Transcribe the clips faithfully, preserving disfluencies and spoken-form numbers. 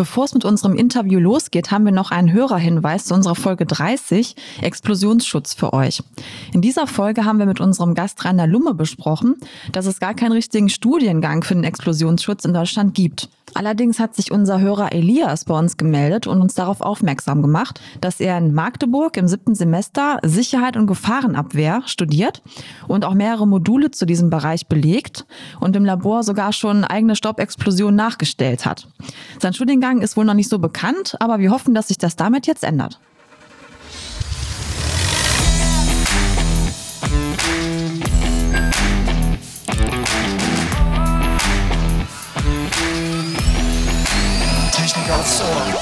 Bevor es mit unserem Interview losgeht, haben wir noch einen Hörerhinweis zu unserer Folge dreißig, Explosionsschutz für euch. In dieser Folge haben wir mit unserem Gast Rainer Lumme besprochen, dass es gar keinen richtigen Studiengang für den Explosionsschutz in Deutschland gibt. Allerdings hat sich unser Hörer Elias bei uns gemeldet und uns darauf aufmerksam gemacht, dass er in Magdeburg im siebten Semester Sicherheit und Gefahrenabwehr studiert und auch mehrere Module zu diesem Bereich belegt und im Labor sogar schon eigene Staubexplosionen nachgestellt hat. Sein Studiengang ist wohl noch nicht so bekannt, aber wir hoffen, dass sich das damit jetzt ändert. Technik aufs Ohr.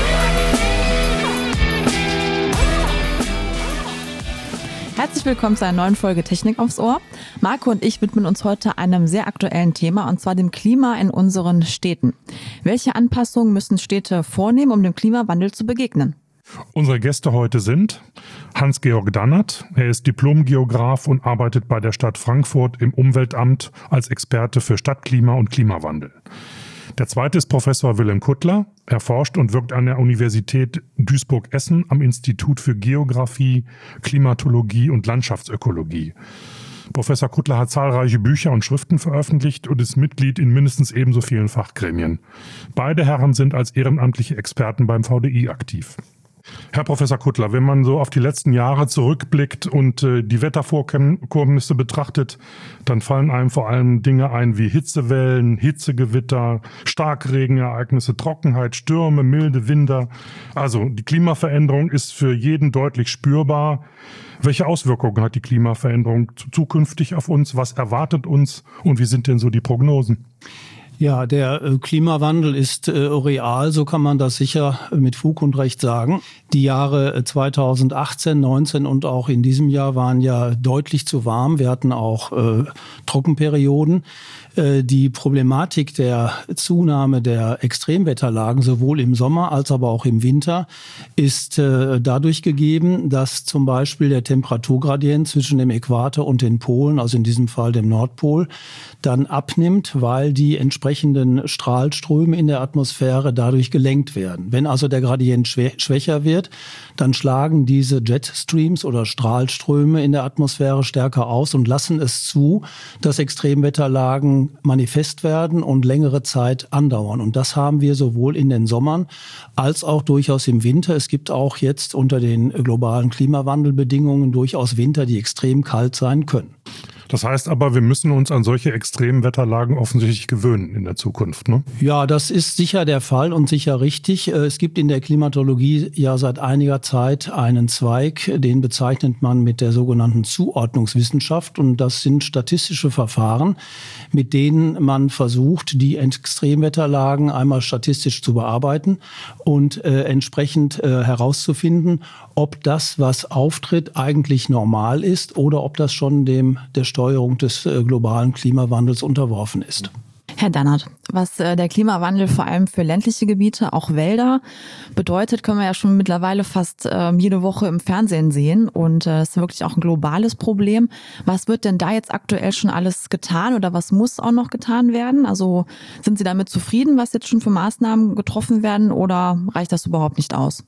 Herzlich willkommen zu einer neuen Folge Technik aufs Ohr. Marco und ich widmen uns heute einem sehr aktuellen Thema, und zwar dem Klima in unseren Städten. Welche Anpassungen müssen Städte vornehmen, um dem Klimawandel zu begegnen? Unsere Gäste heute sind Hans-Georg Dannert. Er ist Diplom-Geograf und arbeitet bei der Stadt Frankfurt im Umweltamt als Experte für Stadtklima und Klimawandel. Der zweite ist Professor Willem Kuttler. Er forscht und wirkt an der Universität Duisburg-Essen am Institut für Geographie, Klimatologie und Landschaftsökologie. Professor Kuttler hat zahlreiche Bücher und Schriften veröffentlicht und ist Mitglied in mindestens ebenso vielen Fachgremien. Beide Herren sind als ehrenamtliche Experten beim V D I aktiv. Herr Professor Kuttler, wenn man so auf die letzten Jahre zurückblickt und äh, die Wettervorkommnisse betrachtet, dann fallen einem vor allem Dinge ein wie Hitzewellen, Hitzegewitter, Starkregenereignisse, Trockenheit, Stürme, milde Winter. Also die Klimaveränderung ist für jeden deutlich spürbar. Welche Auswirkungen hat die Klimaveränderung zukünftig auf uns? Was erwartet uns und wie sind denn so die Prognosen? Ja, der äh, Klimawandel ist äh, real, so kann man das sicher mit Fug und Recht sagen. Die Jahre zweitausendachtzehn, neunzehn und auch in diesem Jahr waren ja deutlich zu warm. Wir hatten auch äh, Trockenperioden. Äh, die Problematik der Zunahme der Extremwetterlagen sowohl im Sommer als aber auch im Winter ist äh, dadurch gegeben, dass zum Beispiel der Temperaturgradient zwischen dem Äquator und den Polen, also in diesem Fall dem Nordpol, dann abnimmt, weil die entsprechenden Strahlströme in der Atmosphäre dadurch gelenkt werden. Wenn also der Gradient schwä- schwächer wird, dann schlagen diese Jetstreams oder Strahlströme in der Atmosphäre stärker aus und lassen es zu, dass Extremwetterlagen manifest werden und längere Zeit andauern. Und das haben wir sowohl in den Sommern als auch durchaus im Winter. Es gibt auch jetzt unter den globalen Klimawandelbedingungen durchaus Winter, die extrem kalt sein können. Das heißt aber, wir müssen uns an solche extremen Wetterlagen offensichtlich gewöhnen in der Zukunft, ne? Ja, das ist sicher der Fall und sicher richtig. Es gibt in der Klimatologie ja seit einiger Zeit einen Zweig, den bezeichnet man mit der sogenannten Zuordnungswissenschaft. Und das sind statistische Verfahren, mit denen man versucht, die Extremwetterlagen einmal statistisch zu bearbeiten und äh, entsprechend äh, herauszufinden, ob das, was auftritt, eigentlich normal ist oder ob das schon dem der Steuerung des äh, globalen Klimawandels unterworfen ist. Herr Dannert, was äh, der Klimawandel vor allem für ländliche Gebiete, auch Wälder, bedeutet, können wir ja schon mittlerweile fast äh, jede Woche im Fernsehen sehen. Und es äh, ist wirklich auch ein globales Problem. Was wird denn da jetzt aktuell schon alles getan oder was muss auch noch getan werden? Also sind Sie damit zufrieden, was jetzt schon für Maßnahmen getroffen werden, oder reicht das überhaupt nicht aus?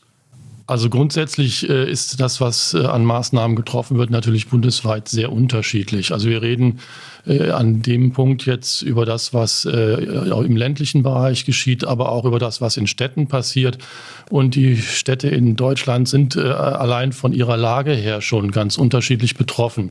Also grundsätzlich äh, ist das, was äh, an Maßnahmen getroffen wird, natürlich bundesweit sehr unterschiedlich. Also wir reden äh, an dem Punkt jetzt über das, was äh, auch im ländlichen Bereich geschieht, aber auch über das, was in Städten passiert. Und die Städte in Deutschland sind äh, allein von ihrer Lage her schon ganz unterschiedlich betroffen.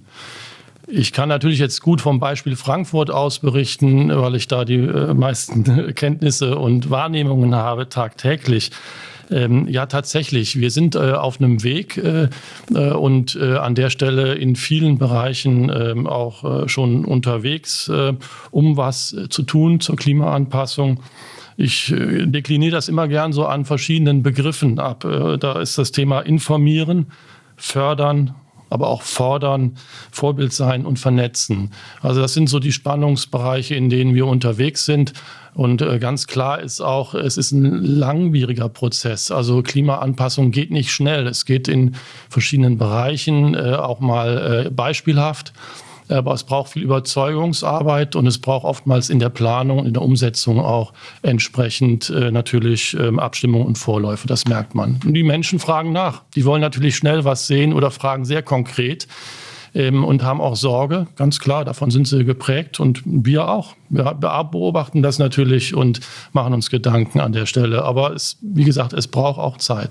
Ich kann natürlich jetzt gut vom Beispiel Frankfurt aus berichten, weil ich da die äh, meisten Kenntnisse und Wahrnehmungen habe tagtäglich. Ähm, ja, tatsächlich. Wir sind äh, auf einem Weg äh, äh, und äh, an der Stelle in vielen Bereichen äh, auch äh, schon unterwegs, äh, um was äh, zu tun zur Klimaanpassung. Ich äh, dekliniere das immer gern so an verschiedenen Begriffen ab. Äh, da ist das Thema informieren, fördern, aber auch fordern, Vorbild sein und vernetzen. Also das sind so die Spannungsbereiche, in denen wir unterwegs sind. Und äh, ganz klar ist auch, es ist ein langwieriger Prozess. Also Klimaanpassung geht nicht schnell. Es geht in verschiedenen Bereichen äh, auch mal äh, beispielhaft. Aber es braucht viel Überzeugungsarbeit und es braucht oftmals in der Planung, in der Umsetzung auch entsprechend äh, natürlich ähm, Abstimmung und Vorläufe. Das merkt man. Und die Menschen fragen nach. Die wollen natürlich schnell was sehen oder fragen sehr konkret. Ähm, und haben auch Sorge, ganz klar, davon sind sie geprägt und wir auch. Wir beobachten das natürlich und machen uns Gedanken an der Stelle. Aber es, wie gesagt, es braucht auch Zeit.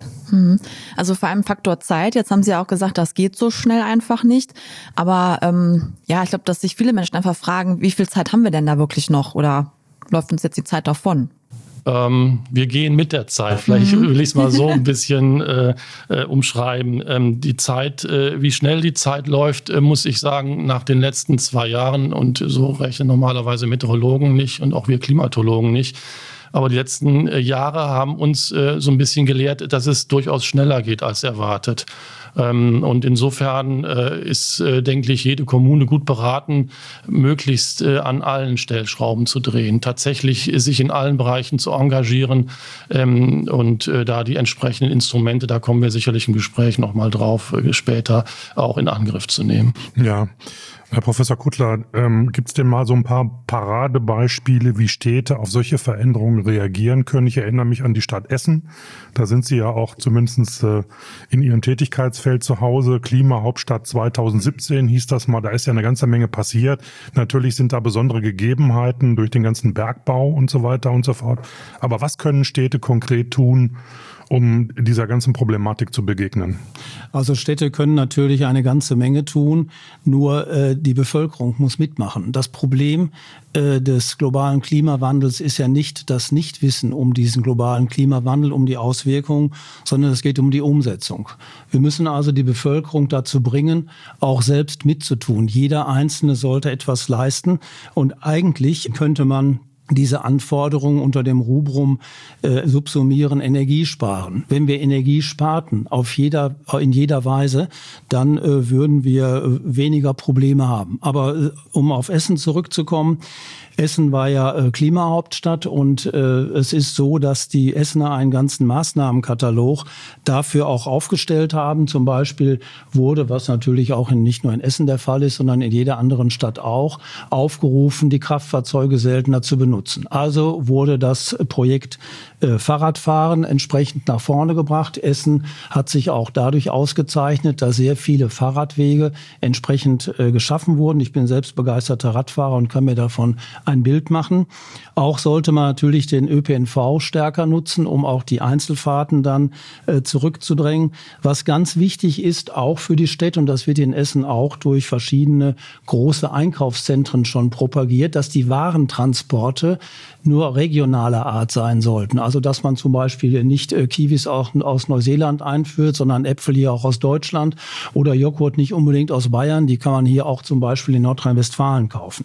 Also vor allem Faktor Zeit. Jetzt haben Sie ja auch gesagt, das geht so schnell einfach nicht. Aber ähm, ja, ich glaube, dass sich viele Menschen einfach fragen, wie viel Zeit haben wir denn da wirklich noch? Oder läuft uns jetzt die Zeit davon? Ähm, wir gehen mit der Zeit. Vielleicht will ich es mal so ein bisschen äh, äh, umschreiben. Ähm, die Zeit, äh, wie schnell die Zeit läuft, äh, muss ich sagen, nach den letzten zwei Jahren, und so rechnen normalerweise Meteorologen nicht und auch wir Klimatologen nicht. Aber die letzten äh, Jahre haben uns äh, so ein bisschen gelehrt, dass es durchaus schneller geht als erwartet. Ähm, und insofern äh, ist, äh, denke ich, jede Kommune gut beraten, möglichst äh, an allen Stellschrauben zu drehen, tatsächlich äh, sich in allen Bereichen zu engagieren ähm, und äh, da die entsprechenden Instrumente, da kommen wir sicherlich im Gespräch nochmal drauf, äh, später auch in Angriff zu nehmen. Ja. Herr Professor Kuttler, ähm, gibt es denn mal so ein paar Paradebeispiele, wie Städte auf solche Veränderungen reagieren können? Ich erinnere mich an die Stadt Essen. Da sind Sie ja auch zumindest äh, in Ihrem Tätigkeitsfeld zu Hause. Klimahauptstadt zweitausendsiebzehn hieß das mal. Da ist ja eine ganze Menge passiert. Natürlich sind da besondere Gegebenheiten durch den ganzen Bergbau und so weiter und so fort. Aber was können Städte konkret tun, um dieser ganzen Problematik zu begegnen? Also Städte können natürlich eine ganze Menge tun, nur äh, die Bevölkerung muss mitmachen. Das Problem äh, des globalen Klimawandels ist ja nicht das Nichtwissen um diesen globalen Klimawandel, um die Auswirkungen, sondern es geht um die Umsetzung. Wir müssen also die Bevölkerung dazu bringen, auch selbst mitzutun. Jeder Einzelne sollte etwas leisten und eigentlich könnte man diese Anforderungen unter dem Rubrum äh, subsumieren, Energie sparen. Wenn wir Energie sparten auf jeder, in jeder Weise, dann äh, würden wir äh, weniger Probleme haben. Aber äh, um auf Essen zurückzukommen, Essen war ja äh, Klimahauptstadt und äh, es ist so, dass die Essener einen ganzen Maßnahmenkatalog dafür auch aufgestellt haben. Zum Beispiel wurde, was natürlich auch in, nicht nur in Essen der Fall ist, sondern in jeder anderen Stadt auch, aufgerufen, die Kraftfahrzeuge seltener zu benutzen. Also wurde das Projekt äh, Fahrradfahren entsprechend nach vorne gebracht. Essen hat sich auch dadurch ausgezeichnet, dass sehr viele Fahrradwege entsprechend äh, geschaffen wurden. Ich bin selbst begeisterter Radfahrer und kann mir davon ein Bild machen. Auch sollte man natürlich den Ö P N V stärker nutzen, um auch die Einzelfahrten dann äh, zurückzudrängen. Was ganz wichtig ist, auch für die Städte, und das wird in Essen auch durch verschiedene große Einkaufszentren schon propagiert, dass die Warentransporte nur regionaler Art sein sollten. Also dass man zum Beispiel nicht äh, Kiwis auch aus Neuseeland einführt, sondern Äpfel hier auch aus Deutschland oder Joghurt nicht unbedingt aus Bayern. Die kann man hier auch zum Beispiel in Nordrhein-Westfalen kaufen.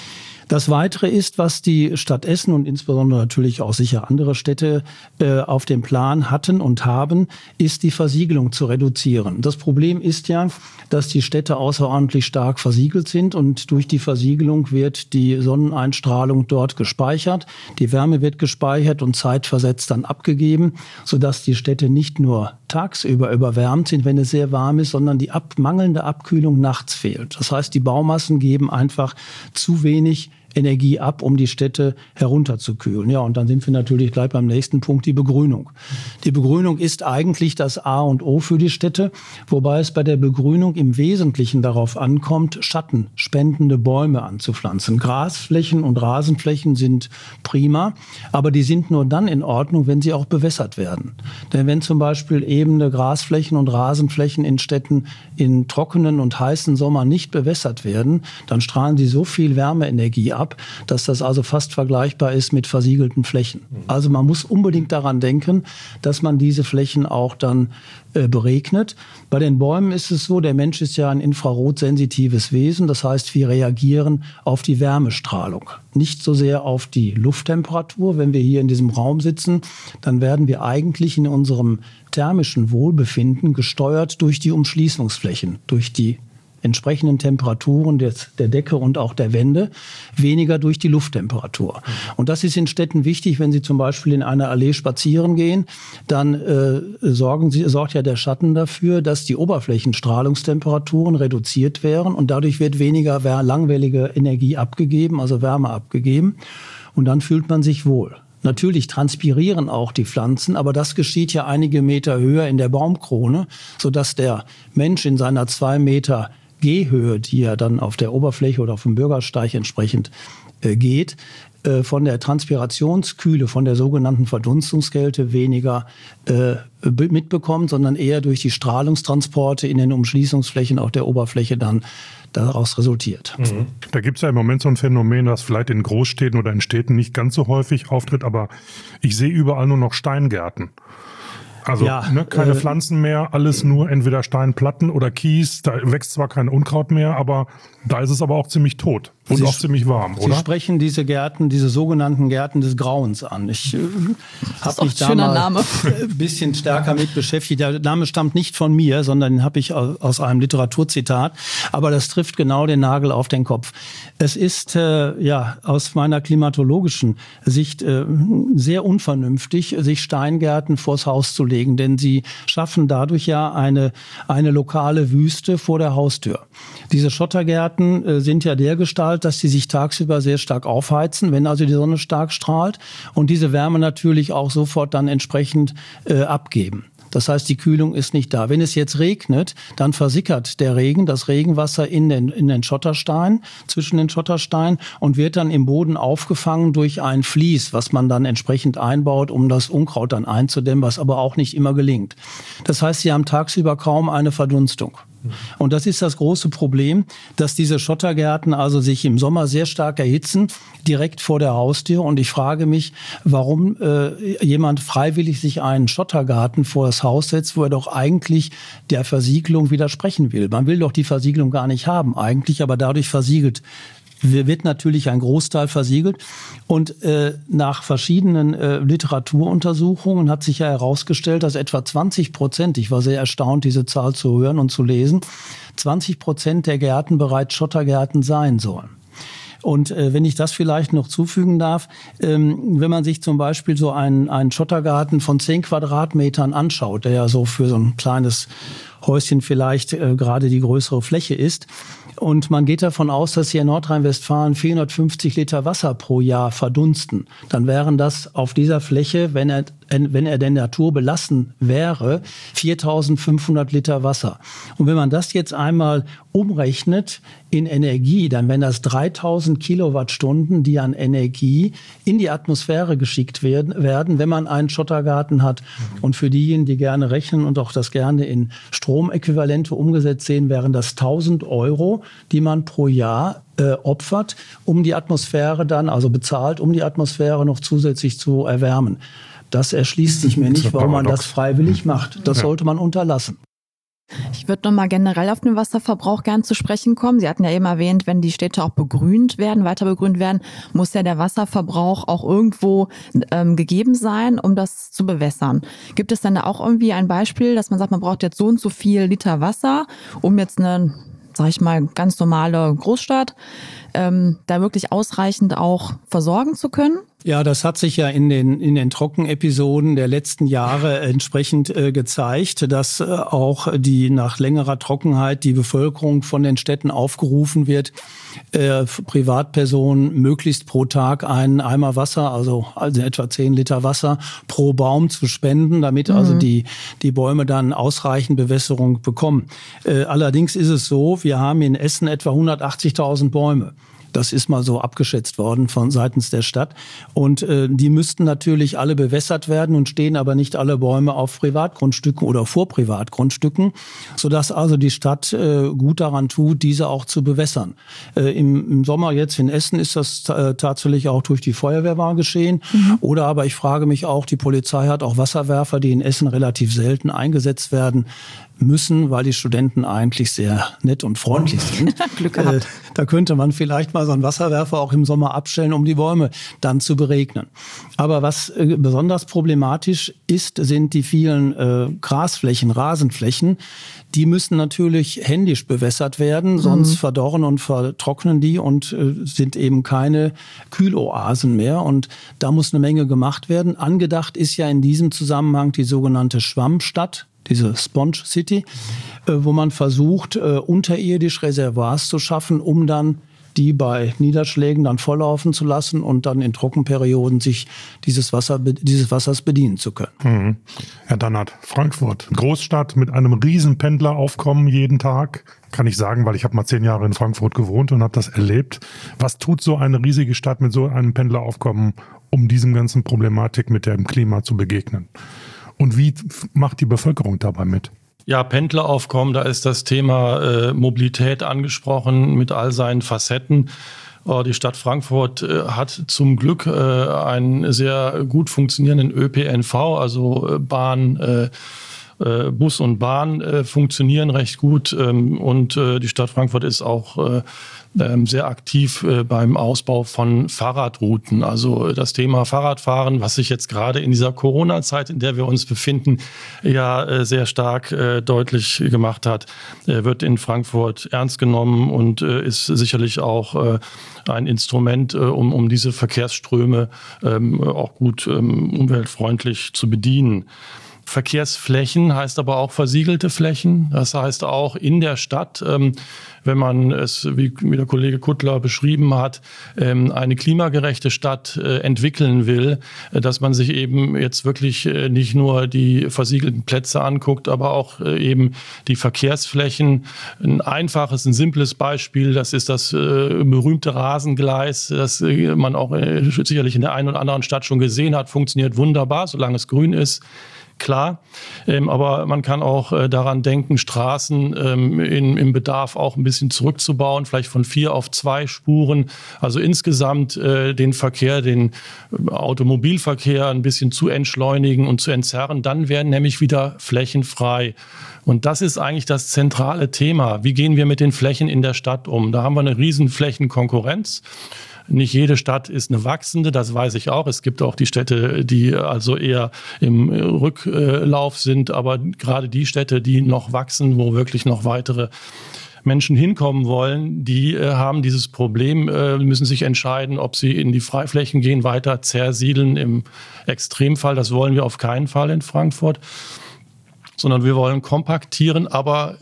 Das Weitere ist, was die Stadt Essen und insbesondere natürlich auch sicher andere Städte äh, auf dem Plan hatten und haben, ist die Versiegelung zu reduzieren. Das Problem ist ja, dass die Städte außerordentlich stark versiegelt sind und durch die Versiegelung wird die Sonneneinstrahlung dort gespeichert. Die Wärme wird gespeichert und zeitversetzt dann abgegeben, sodass die Städte nicht nur tagsüber überwärmt sind, wenn es sehr warm ist, sondern die ab, mangelnde Abkühlung nachts fehlt. Das heißt, die Baumassen geben einfach zu wenig Energie ab, um die Städte herunterzukühlen. Ja, und dann sind wir natürlich gleich beim nächsten Punkt, die Begrünung. Die Begrünung ist eigentlich das A und O für die Städte, wobei es bei der Begrünung im Wesentlichen darauf ankommt, schattenspendende Bäume anzupflanzen. Grasflächen und Rasenflächen sind prima, aber die sind nur dann in Ordnung, wenn sie auch bewässert werden. Denn wenn zum Beispiel ebene Grasflächen und Rasenflächen in Städten in trockenen und heißen Sommer nicht bewässert werden, dann strahlen sie so viel Wärmeenergie ab, dass das also fast vergleichbar ist mit versiegelten Flächen. Also man muss unbedingt daran denken, dass man diese Flächen auch dann äh, beregnet. Bei den Bäumen ist es so, der Mensch ist ja ein infrarotsensitives Wesen. Das heißt, wir reagieren auf die Wärmestrahlung. Nicht so sehr auf die Lufttemperatur. Wenn wir hier in diesem Raum sitzen, dann werden wir eigentlich in unserem thermischen Wohlbefinden gesteuert durch die Umschließungsflächen, durch die entsprechenden Temperaturen des, der Decke und auch der Wände, weniger durch die Lufttemperatur. Und das ist in Städten wichtig, wenn Sie zum Beispiel in einer Allee spazieren gehen, dann äh, sorgen Sie, sorgt ja der Schatten dafür, dass die Oberflächenstrahlungstemperaturen reduziert werden und dadurch wird weniger langwellige Energie abgegeben, also Wärme abgegeben. Und dann fühlt man sich wohl. Natürlich transpirieren auch die Pflanzen, aber das geschieht ja einige Meter höher in der Baumkrone, sodass der Mensch in seiner zwei Meter Gehhöhe, die ja dann auf der Oberfläche oder auf dem Bürgersteig entsprechend äh, geht, äh, von der Transpirationskühle, von der sogenannten Verdunstungskälte weniger äh, mitbekommt, sondern eher durch die Strahlungstransporte in den Umschließungsflächen auf der Oberfläche dann daraus resultiert. Mhm. Da gibt es ja im Moment so ein Phänomen, das vielleicht in Großstädten oder in Städten nicht ganz so häufig auftritt, aber ich sehe überall nur noch Steingärten. Also ja, ne, keine äh, Pflanzen mehr, alles nur entweder Steinplatten oder Kies. Da wächst zwar kein Unkraut mehr, aber da ist es aber auch ziemlich tot und Sie auch ziemlich warm, Sie oder? Sie sprechen diese Gärten, diese sogenannten Gärten des Grauens an. Ich äh, habe mich da mal Name. ein bisschen stärker mit beschäftigt. Der Name stammt nicht von mir, sondern den habe ich aus einem Literaturzitat. Aber das trifft genau den Nagel auf den Kopf. Es ist äh, ja aus meiner klimatologischen Sicht äh, sehr unvernünftig, sich Steingärten vors Haus zu legen, denn sie schaffen dadurch ja eine, eine lokale Wüste vor der Haustür. Diese Schottergärten äh, sind ja dergestalt, dass sie sich tagsüber sehr stark aufheizen, wenn also die Sonne stark strahlt und diese Wärme natürlich auch sofort dann entsprechend äh, abgeben. Das heißt, die Kühlung ist nicht da. Wenn es jetzt regnet, dann versickert der Regen, das Regenwasser in den, in den Schotterstein, zwischen den Schottersteinen und wird dann im Boden aufgefangen durch ein Vlies, was man dann entsprechend einbaut, um das Unkraut dann einzudämmen, was aber auch nicht immer gelingt. Das heißt, Sie haben tagsüber kaum eine Verdunstung. Und das ist das große Problem, dass diese Schottergärten also sich im Sommer sehr stark erhitzen, direkt vor der Haustür. Und ich frage mich, warum äh, jemand freiwillig sich einen Schottergarten vor das Haus setzt, wo er doch eigentlich der Versiegelung widersprechen will. Man will doch die Versiegelung gar nicht haben eigentlich, aber dadurch versiegelt wird natürlich ein Großteil versiegelt. Und äh, nach verschiedenen äh, Literaturuntersuchungen hat sich ja herausgestellt, dass etwa zwanzig Prozent, ich war sehr erstaunt, diese Zahl zu hören und zu lesen, zwanzig Prozent der Gärten bereits Schottergärten sein sollen. Und äh, wenn ich das vielleicht noch zufügen darf, ähm, wenn man sich zum Beispiel so einen, einen Schottergarten von zehn Quadratmetern anschaut, der ja so für so ein kleines Häuschen vielleicht äh, gerade die größere Fläche ist, und man geht davon aus, dass hier in Nordrhein-Westfalen vierhundertfünfzig Liter Wasser pro Jahr verdunsten, dann wären das auf dieser Fläche, wenn er, wenn er der Natur belassen wäre, viertausendfünfhundert Liter Wasser. Und wenn man das jetzt einmal umrechnet in Energie, dann wären das dreitausend Kilowattstunden, die an Energie in die Atmosphäre geschickt werden, werden, wenn man einen Schottergarten hat. Und für diejenigen, die gerne rechnen und auch das gerne in Stromäquivalente umgesetzt sehen, wären das tausend Euro, die man pro Jahr äh, opfert, um die Atmosphäre dann, also bezahlt, um die Atmosphäre noch zusätzlich zu erwärmen. Das erschließt sich mir nicht, warum man das freiwillig macht. Das sollte man unterlassen. Ich würde nochmal generell auf den Wasserverbrauch gern zu sprechen kommen. Sie hatten ja eben erwähnt, wenn die Städte auch begrünt werden, weiter begrünt werden, muss ja der Wasserverbrauch auch irgendwo ähm, gegeben sein, um das zu bewässern. Gibt es dann da auch irgendwie ein Beispiel, dass man sagt, man braucht jetzt so und so viel Liter Wasser, um jetzt eine, sag ich mal, ganz normale Großstadt ähm, da wirklich ausreichend auch versorgen zu können? Ja, das hat sich ja in den in den Trockenepisoden der letzten Jahre entsprechend äh, gezeigt, dass äh, auch die nach längerer Trockenheit die Bevölkerung von den Städten aufgerufen wird, äh, Privatpersonen möglichst pro Tag einen Eimer Wasser, also also etwa zehn Liter Wasser pro Baum zu spenden, damit mhm. also die die Bäume dann ausreichend Bewässerung bekommen. Äh, allerdings ist es so, wir haben in Essen etwa hundertachtzigtausend Bäume. Das ist mal so abgeschätzt worden von seitens der Stadt. Und äh, die müssten natürlich alle bewässert werden und stehen aber nicht alle Bäume auf Privatgrundstücken oder vor Privatgrundstücken, sodass also die Stadt äh, gut daran tut, diese auch zu bewässern. Äh, im, im Sommer jetzt in Essen ist das äh, tatsächlich auch durch die Feuerwehrwahl geschehen. Mhm. Oder aber ich frage mich auch, die Polizei hat auch Wasserwerfer, die in Essen relativ selten eingesetzt werden, müssen, weil die Studenten eigentlich sehr nett und freundlich sind. Glück gehabt. Äh, da könnte man vielleicht mal so einen Wasserwerfer auch im Sommer abstellen, um die Bäume dann zu beregnen. Aber was äh, besonders problematisch ist, sind die vielen äh, Grasflächen, Rasenflächen. Die müssen natürlich händisch bewässert werden, sonst mhm. verdorren und vertrocknen die und äh, sind eben keine Kühloasen mehr. Und da muss eine Menge gemacht werden. Angedacht ist ja in diesem Zusammenhang die sogenannte Schwammstadt, diese Sponge City, äh, wo man versucht, äh, unterirdisch Reservoirs zu schaffen, um dann die bei Niederschlägen dann volllaufen zu lassen und dann in Trockenperioden sich dieses Wasser, dieses Wassers bedienen zu können. Mhm. Herr Dannert, Frankfurt, Großstadt mit einem riesen Pendleraufkommen jeden Tag. Kann ich sagen, weil ich habe mal zehn Jahre in Frankfurt gewohnt und habe das erlebt. Was tut so eine riesige Stadt mit so einem Pendleraufkommen, um diesem ganzen Problematik mit dem Klima zu begegnen? Und wie macht die Bevölkerung dabei mit? Ja, Pendleraufkommen, da ist das Thema äh, Mobilität angesprochen mit all seinen Facetten. Oh, die Stadt Frankfurt äh, hat zum Glück äh, einen sehr gut funktionierenden Ö P N V, also äh, Bahn, äh, äh, Bus und Bahn äh, funktionieren recht gut. Ähm, und äh, die Stadt Frankfurt ist auch äh, sehr aktiv beim Ausbau von Fahrradrouten. Also das Thema Fahrradfahren, was sich jetzt gerade in dieser Corona-Zeit, in der wir uns befinden, ja sehr stark deutlich gemacht hat, wird in Frankfurt ernst genommen und ist sicherlich auch ein Instrument, um, um diese Verkehrsströme auch gut umweltfreundlich zu bedienen. Verkehrsflächen heißt aber auch versiegelte Flächen. Das heißt auch in der Stadt, ähm, wenn man es, wie, wie der Kollege Kuttler beschrieben hat, ähm, eine klimagerechte Stadt äh, entwickeln will, äh, dass man sich eben jetzt wirklich äh, nicht nur die versiegelten Plätze anguckt, aber auch äh, eben die Verkehrsflächen. Ein einfaches, ein simples Beispiel, das ist das äh, berühmte Rasengleis, das äh, man auch äh, sicherlich in der einen oder anderen Stadt schon gesehen hat, funktioniert wunderbar, solange es grün ist. Klar, ähm, aber man kann auch äh, daran denken, Straßen ähm, in, im Bedarf auch ein bisschen zurückzubauen, vielleicht von vier auf zwei Spuren. Also insgesamt äh, den Verkehr, den Automobilverkehr ein bisschen zu entschleunigen und zu entzerren. Dann werden nämlich wieder Flächen frei. Und das ist eigentlich das zentrale Thema. Wie gehen wir mit den Flächen in der Stadt um? Da haben wir eine riesen Flächenkonkurrenz. Nicht jede Stadt ist eine wachsende, das weiß ich auch. Es gibt auch die Städte, die also eher im Rücklauf sind. Aber gerade die Städte, die noch wachsen, wo wirklich noch weitere Menschen hinkommen wollen, die äh, haben dieses Problem, äh, müssen sich entscheiden, ob sie in die Freiflächen gehen, weiter zersiedeln im Extremfall. Das wollen wir auf keinen Fall in Frankfurt, sondern wir wollen kompaktieren, aber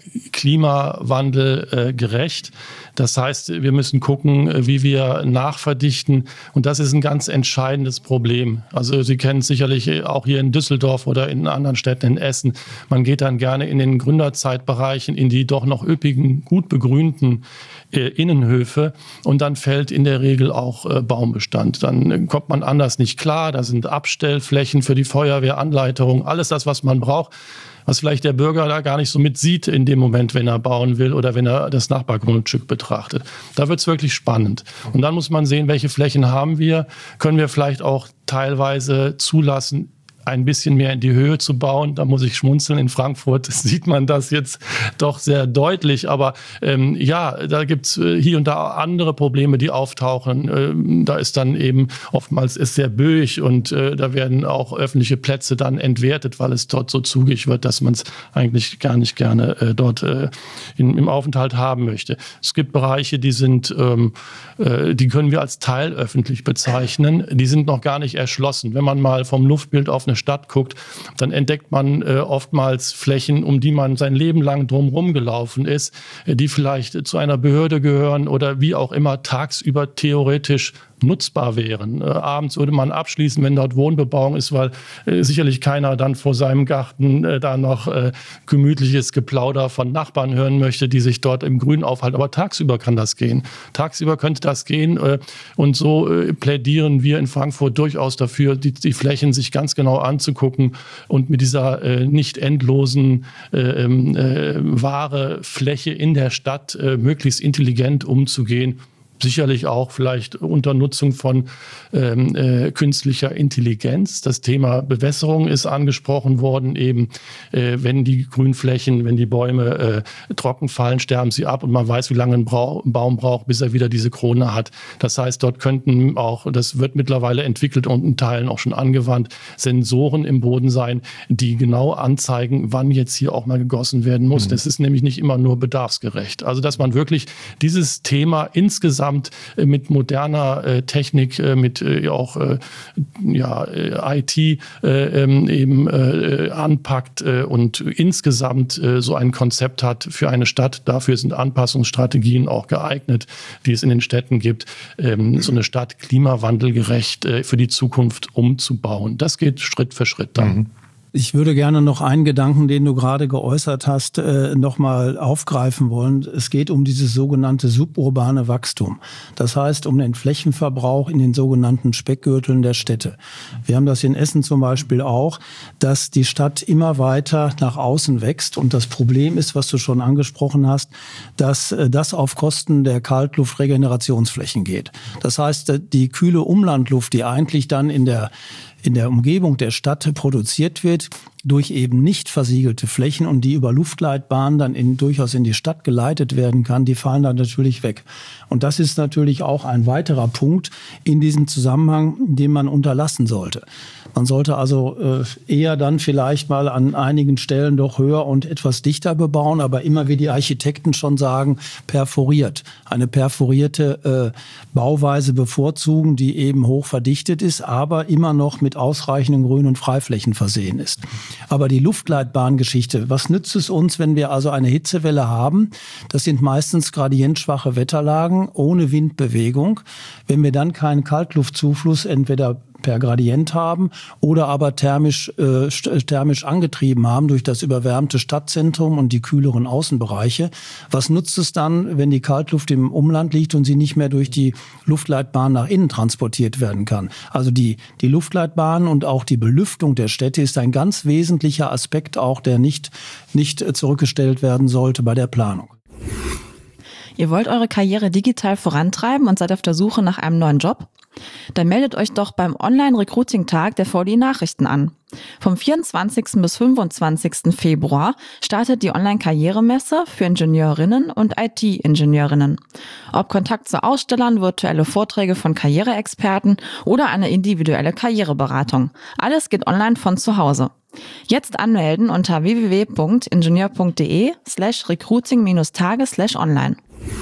klimawandelgerecht. Das heißt, wir müssen gucken, wie wir nachverdichten. Und das ist ein ganz entscheidendes Problem. Also Sie kennen es sicherlich auch hier in Düsseldorf oder in anderen Städten in Essen. Man geht dann gerne in den Gründerzeitbereichen in die doch noch üppigen, gut begrünten äh, Innenhöfe. Und dann fällt in der Regel auch äh, Baumbestand. Dann äh, kommt man anders nicht klar. Da sind Abstellflächen für die Feuerwehr, Anleiterung, alles das, was man braucht, was vielleicht der Bürger da gar nicht so mit sieht in dem Moment, wenn er bauen will oder wenn er das Nachbargrundstück betrachtet. Da wird es wirklich spannend. Und dann muss man sehen, welche Flächen haben wir, können wir vielleicht auch teilweise zulassen, ein bisschen mehr in die Höhe zu bauen. Da muss ich schmunzeln. In Frankfurt sieht man das jetzt doch sehr deutlich. Aber ähm, ja, da gibt's äh, hier und da andere Probleme, die auftauchen. Ähm, da ist dann eben oftmals ist sehr böig und äh, da werden auch öffentliche Plätze dann entwertet, weil es dort so zugig wird, dass man es eigentlich gar nicht gerne äh, dort äh, in, im Aufenthalt haben möchte. Es gibt Bereiche, die sind, ähm, äh, die können wir als teilöffentlich bezeichnen. Die sind noch gar nicht erschlossen. Wenn man mal vom Luftbild auf eine Stadt guckt, dann entdeckt man äh, oftmals Flächen, um die man sein Leben lang drumherum gelaufen ist, äh, die vielleicht zu einer Behörde gehören oder wie auch immer tagsüber theoretisch nutzbar wären. Äh, abends würde man abschließen, wenn dort Wohnbebauung ist, weil äh, sicherlich keiner dann vor seinem Garten äh, da noch äh, gemütliches Geplauder von Nachbarn hören möchte, die sich dort im Grün aufhalten. Aber tagsüber kann das gehen. Tagsüber könnte das gehen äh, und so äh, plädieren wir in Frankfurt durchaus dafür, die, die Flächen sich ganz genau anzugucken und mit dieser äh, nicht endlosen äh, äh, wahre Fläche in der Stadt äh, möglichst intelligent umzugehen. sicherlich auch vielleicht unter Nutzung von ähm, äh, künstlicher Intelligenz. Das Thema Bewässerung ist angesprochen worden, eben äh, wenn die Grünflächen, wenn die Bäume äh, trocken fallen, sterben sie ab und man weiß, wie lange ein, Brau- ein Baum braucht, bis er wieder diese Krone hat. Das heißt, dort könnten auch, das wird mittlerweile entwickelt und in Teilen auch schon angewandt, Sensoren im Boden sein, die genau anzeigen, wann jetzt hier auch mal gegossen werden muss. Mhm. Das ist nämlich nicht immer nur bedarfsgerecht. Also, dass man wirklich dieses Thema insgesamt mit moderner äh, Technik, äh, mit äh, auch äh, ja, äh, I T äh, eben äh, anpackt äh, und insgesamt äh, so ein Konzept hat für eine Stadt. Dafür sind Anpassungsstrategien auch geeignet, die es in den Städten gibt, ähm, so eine Stadt klimawandelgerecht äh, für die Zukunft umzubauen. Das geht Schritt für Schritt dann. Mhm. Ich würde gerne noch einen Gedanken, den du gerade geäußert hast, äh, nochmal aufgreifen wollen. Es geht um dieses sogenannte suburbane Wachstum. Das heißt, um den Flächenverbrauch in den sogenannten Speckgürteln der Städte. Wir haben das in Essen zum Beispiel auch, dass die Stadt immer weiter nach außen wächst. Und das Problem ist, was du schon angesprochen hast, dass äh, das auf Kosten der Kaltluftregenerationsflächen geht. Das heißt, die kühle Umlandluft, die eigentlich dann in der in der Umgebung der Stadt produziert wird, durch eben nicht versiegelte Flächen und die über Luftleitbahnen dann in, durchaus in die Stadt geleitet werden kann, die fallen dann natürlich weg. Und das ist natürlich auch ein weiterer Punkt in diesem Zusammenhang, den man unterlassen sollte. Man sollte also äh, eher dann vielleicht mal an einigen Stellen doch höher und etwas dichter bebauen, aber immer, wie die Architekten schon sagen, perforiert. Eine perforierte äh, Bauweise bevorzugen, die eben hoch verdichtet ist, aber immer noch mit ausreichenden Grün- und Freiflächen versehen ist. Aber die Luftleitbahngeschichte, was nützt es uns, wenn wir also eine Hitzewelle haben? Das sind meistens gradientschwache Wetterlagen ohne Windbewegung. Wenn wir dann keinen Kaltluftzufluss entweder per Gradient haben oder aber thermisch, äh, thermisch angetrieben haben durch das überwärmte Stadtzentrum und die kühleren Außenbereiche. Was nutzt es dann, wenn die Kaltluft im Umland liegt und sie nicht mehr durch die Luftleitbahn nach innen transportiert werden kann? Also die, die Luftleitbahn und auch die Belüftung der Städte ist ein ganz wesentlicher Aspekt auch, der nicht, nicht zurückgestellt werden sollte bei der Planung. Ihr wollt eure Karriere digital vorantreiben und seid auf der Suche nach einem neuen Job? Dann meldet euch doch beim Online-Recruiting-Tag der V D I-Nachrichten an. Vom vierundzwanzigsten bis fünfundzwanzigsten Februar startet die Online-Karrieremesse für Ingenieurinnen und I T-Ingenieurinnen. Ob Kontakt zu Ausstellern, virtuelle Vorträge von Karriereexperten oder eine individuelle Karriereberatung. Alles geht online von zu Hause. Jetzt anmelden unter w w w punkt ingenieur punkt d e slash recruiting tage slash online.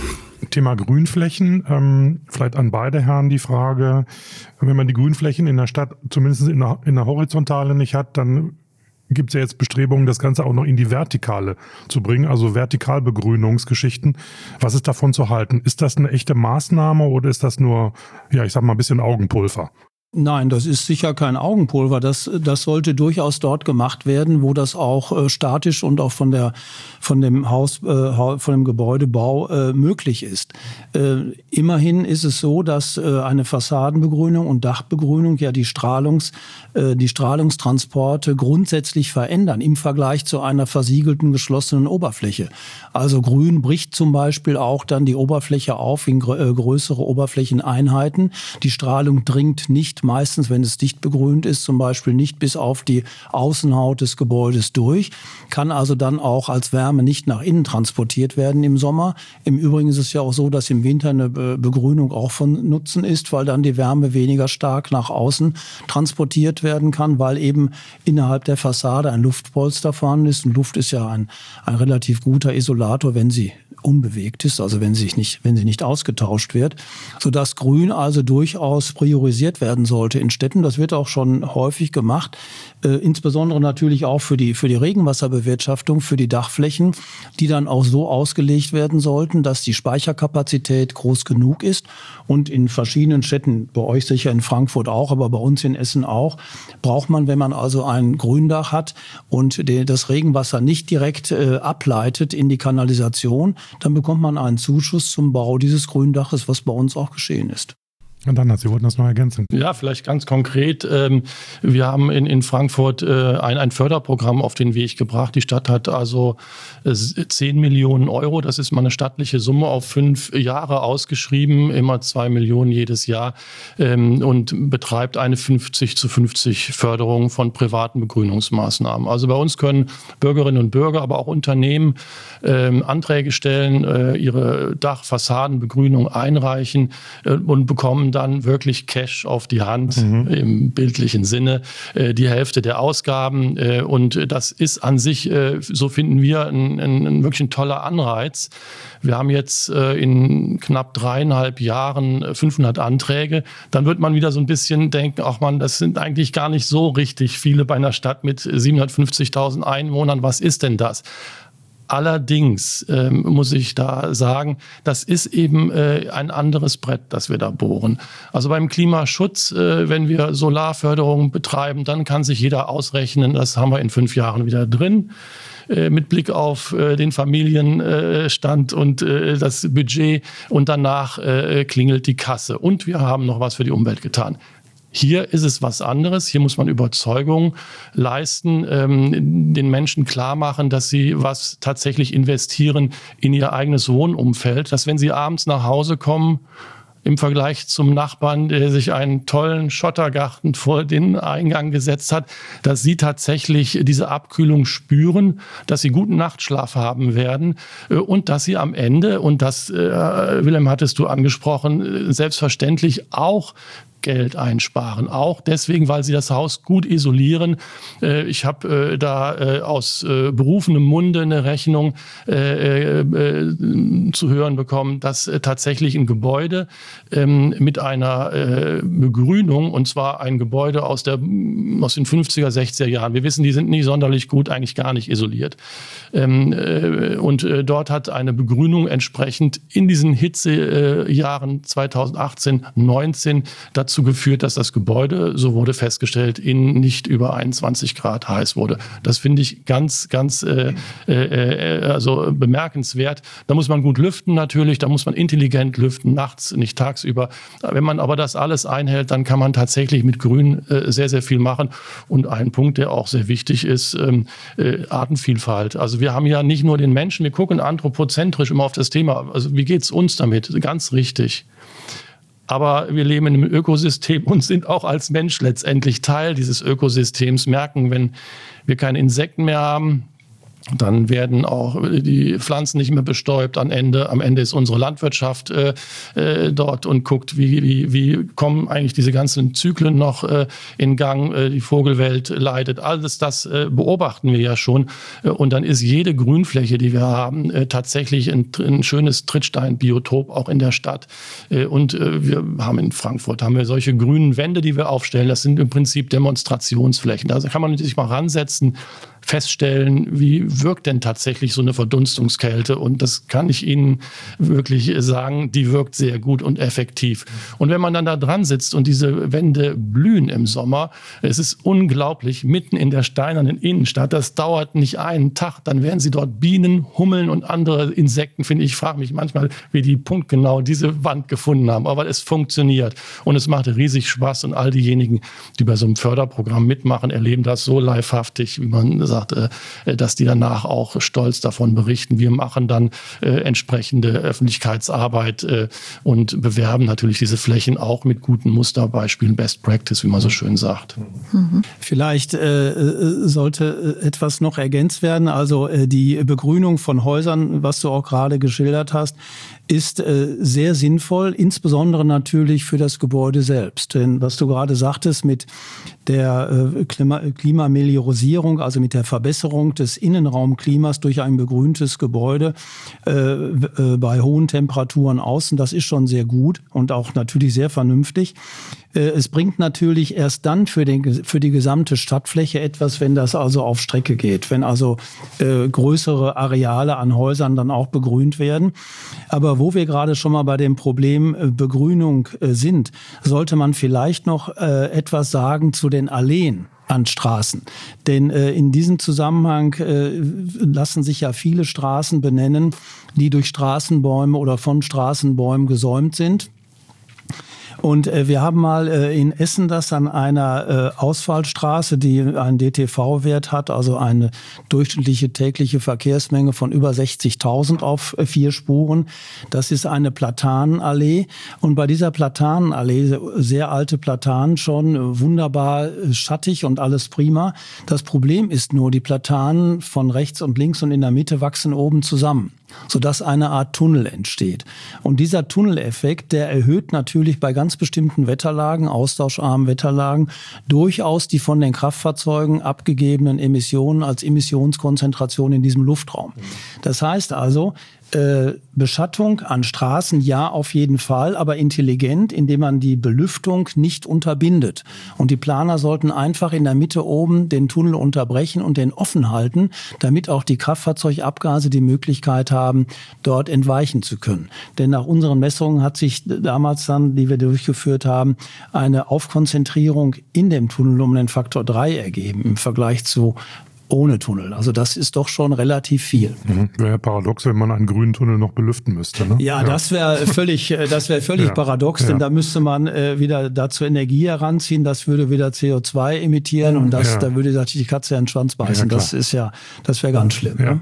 Thema Grünflächen, ähm, vielleicht an beide Herren die Frage, wenn man die Grünflächen in der Stadt zumindest in der, in der Horizontale nicht hat, dann gibt es ja jetzt Bestrebungen, das Ganze auch noch in die Vertikale zu bringen, also Vertikalbegrünungsgeschichten. Was ist davon zu halten? Ist das eine echte Maßnahme oder ist das nur, ja, ich sag mal, ein bisschen Augenpulver? Nein, das ist sicher kein Augenpulver. Das, das sollte durchaus dort gemacht werden, wo das auch äh, statisch und auch von der, von dem Haus, äh, von dem Gebäudebau äh, möglich ist. Äh, immerhin ist es so, dass äh, eine Fassadenbegrünung und Dachbegrünung ja die Strahlungs, äh, die Strahlungstransporte grundsätzlich verändern im Vergleich zu einer versiegelten, geschlossenen Oberfläche. Also Grün bricht zum Beispiel auch dann die Oberfläche auf in gr- äh, größere Oberflächeneinheiten. Die Strahlung dringt nicht meistens, wenn es dicht begrünt ist, zum Beispiel nicht bis auf die Außenhaut des Gebäudes durch, kann also dann auch als Wärme nicht nach innen transportiert werden im Sommer. Im Übrigen ist es ja auch so, dass im Winter eine Begrünung auch von Nutzen ist, weil dann die Wärme weniger stark nach außen transportiert werden kann, weil eben innerhalb der Fassade ein Luftpolster vorhanden ist. Und Luft ist ja ein, ein relativ guter Isolator, wenn sie unbewegt ist, also wenn sie nicht, wenn sie nicht ausgetauscht wird, sodass Grün also durchaus priorisiert werden sollte in Städten. Das wird auch schon häufig gemacht, äh, insbesondere natürlich auch für die, für die Regenwasserbewirtschaftung, für die Dachflächen, die dann auch so ausgelegt werden sollten, dass die Speicherkapazität groß genug ist. Und in verschiedenen Städten, bei euch sicher in Frankfurt auch, aber bei uns in Essen auch, braucht man, wenn man also ein Gründach hat und de, das Regenwasser nicht direkt äh, ableitet in die Kanalisation, dann bekommt man einen Zuschuss zum Bau dieses Gründaches, was bei uns auch geschehen ist. Und dann, Sie wollten das noch ergänzen. Ja, vielleicht ganz konkret. Ähm, wir haben in, in Frankfurt äh, ein, ein Förderprogramm auf den Weg gebracht. Die Stadt hat also äh, zehn Millionen Euro, das ist mal eine stattliche Summe, auf fünf Jahre ausgeschrieben, immer zwei Millionen jedes Jahr, ähm, und betreibt eine fünfzig zu fünfzig Förderung von privaten Begrünungsmaßnahmen. Also bei uns können Bürgerinnen und Bürger, aber auch Unternehmen ähm, Anträge stellen, äh, ihre Dachfassadenbegrünung einreichen äh, und bekommen dann wirklich Cash auf die Hand, mhm. im bildlichen Sinne, äh, die Hälfte der Ausgaben. Äh, und das ist an sich, äh, so finden wir, ein, ein, ein wirklich ein toller Anreiz. Wir haben jetzt äh, in knapp dreieinhalb Jahren fünfhundert Anträge. Dann wird man wieder so ein bisschen denken, ach man, das sind eigentlich gar nicht so richtig viele bei einer Stadt mit siebenhundertfünfzigtausend Einwohnern. Was ist denn das? Allerdings ähm, muss ich da sagen, das ist eben äh, ein anderes Brett, das wir da bohren. Also beim Klimaschutz, äh, wenn wir Solarförderung betreiben, dann kann sich jeder ausrechnen, das haben wir in fünf Jahren wieder drin. Äh, mit Blick auf äh, den Familienstand äh, und äh, das Budget. Und danach äh, klingelt die Kasse. Und wir haben noch was für die Umwelt getan. Hier ist es was anderes. Hier muss man Überzeugung leisten, ähm, den Menschen klar machen, dass sie was tatsächlich investieren in ihr eigenes Wohnumfeld. Dass wenn sie abends nach Hause kommen, im Vergleich zum Nachbarn, der sich einen tollen Schottergarten vor den Eingang gesetzt hat, dass sie tatsächlich diese Abkühlung spüren, dass sie guten Nachtschlaf haben werden und dass sie am Ende, und das, äh, Wilhelm, hattest du angesprochen, selbstverständlich auch Geld einsparen. Auch deswegen, weil sie das Haus gut isolieren. Ich habe da aus berufenem Munde eine Rechnung zu hören bekommen, dass tatsächlich ein Gebäude mit einer Begrünung, und zwar ein Gebäude aus, der, aus den fünfziger, sechziger Jahren, wir wissen, die sind nicht sonderlich gut, eigentlich gar nicht isoliert. Und dort hat eine Begrünung entsprechend in diesen Hitzejahren zweitausendachtzehn, neunzehn dazu geführt, dass das Gebäude, so wurde festgestellt, in nicht über einundzwanzig Grad heiß wurde. Das finde ich ganz, ganz äh, äh, also bemerkenswert. Da muss man gut lüften natürlich, da muss man intelligent lüften, nachts, nicht tagsüber. Wenn man aber das alles einhält, dann kann man tatsächlich mit Grün äh, sehr, sehr viel machen. Und ein Punkt, der auch sehr wichtig ist, ähm, äh, Artenvielfalt. Also wir haben ja nicht nur den Menschen, wir gucken anthropozentrisch immer auf das Thema. Also wie geht's uns damit? Ganz richtig. Aber wir leben in einem Ökosystem und sind auch als Mensch letztendlich Teil dieses Ökosystems. Merken, wenn wir keine Insekten mehr haben, dann werden auch die Pflanzen nicht mehr bestäubt. Am Ende, am Ende ist unsere Landwirtschaft äh, äh, dort und guckt, wie, wie, wie kommen eigentlich diese ganzen Zyklen noch äh, in Gang. Äh, die Vogelwelt leidet. Alles das äh, beobachten wir ja schon. Äh, und dann ist jede Grünfläche, die wir haben, äh, tatsächlich ein, ein schönes Trittsteinbiotop auch in der Stadt. Äh, und äh, wir haben in Frankfurt haben wir solche grünen Wände, die wir aufstellen. Das sind im Prinzip Demonstrationsflächen. Da kann man sich mal ransetzen, feststellen, wie wirkt denn tatsächlich so eine Verdunstungskälte. Und das kann ich Ihnen wirklich sagen, die wirkt sehr gut und effektiv. Und wenn man dann da dran sitzt und diese Wände blühen im Sommer, es ist unglaublich, mitten in der steinernen Innenstadt, das dauert nicht einen Tag, dann werden Sie dort Bienen, Hummeln und andere Insekten finden. Ich frage mich manchmal, wie die punktgenau diese Wand gefunden haben. Aber es funktioniert und es macht riesig Spaß. Und all diejenigen, die bei so einem Förderprogramm mitmachen, erleben das so livehaftig, wie man sagt, dass die danach auch stolz davon berichten. Wir machen dann äh, entsprechende Öffentlichkeitsarbeit äh, und bewerben natürlich diese Flächen auch mit guten Musterbeispielen, Best Practice, wie man so schön sagt. Mhm. Vielleicht äh, sollte etwas noch ergänzt werden. Also äh, die Begrünung von Häusern, was du auch gerade geschildert hast, ist äh, sehr sinnvoll, insbesondere natürlich für das Gebäude selbst. Denn was du gerade sagtest mit der äh, Klima Klimameliorisierung, also mit der Verbesserung des Innenraumklimas durch ein begrüntes Gebäude äh, äh, bei hohen Temperaturen außen, das ist schon sehr gut und auch natürlich sehr vernünftig. Äh, es bringt natürlich erst dann für, den, für die gesamte Stadtfläche etwas, wenn das also auf Strecke geht, wenn also äh, größere Areale an Häusern dann auch begrünt werden. Aber wo wir gerade schon mal bei dem Problem äh, Begrünung äh, sind, sollte man vielleicht noch äh, etwas sagen zu den Alleen an Straßen. Denn äh, in diesem Zusammenhang äh, lassen sich ja viele Straßen benennen, die durch Straßenbäume oder von Straßenbäumen gesäumt sind. Und äh, wir haben mal äh, in Essen das an einer äh, Ausfallstraße, die einen D T V-Wert hat, also eine durchschnittliche tägliche Verkehrsmenge von über sechzigtausend auf äh, vier Spuren. Das ist eine Platanenallee. Und bei dieser Platanenallee, sehr alte Platanen schon, wunderbar äh, schattig und alles prima. Das Problem ist nur, die Platanen von rechts und links und in der Mitte wachsen oben zusammen, sodass eine Art Tunnel entsteht. Und dieser Tunneleffekt, der erhöht natürlich bei ganz bestimmten Wetterlagen, austauscharmen Wetterlagen, durchaus die von den Kraftfahrzeugen abgegebenen Emissionen als Emissionskonzentration in diesem Luftraum. Das heißt also, Äh, Beschattung an Straßen, ja, auf jeden Fall, aber intelligent, indem man die Belüftung nicht unterbindet. Und die Planer sollten einfach in der Mitte oben den Tunnel unterbrechen und den offen halten, damit auch die Kraftfahrzeugabgase die Möglichkeit haben, dort entweichen zu können. Denn nach unseren Messungen hat sich damals dann, die wir durchgeführt haben, eine Aufkonzentrierung in dem Tunnel um den Faktor drei ergeben im Vergleich zu ohne Tunnel. Also das ist doch schon relativ viel. Mhm. Wäre ja paradox, wenn man einen grünen Tunnel noch belüften müsste. Ne? Ja, ja, das wäre völlig, das wäre völlig ja. paradox, denn ja. da müsste man äh, wieder dazu Energie heranziehen. Das würde wieder C O zwei emittieren und das, ja. da würde natürlich die Katze in den Schwanz beißen. Ja, das ist ja, das wäre ganz schlimm. Ja. Ne?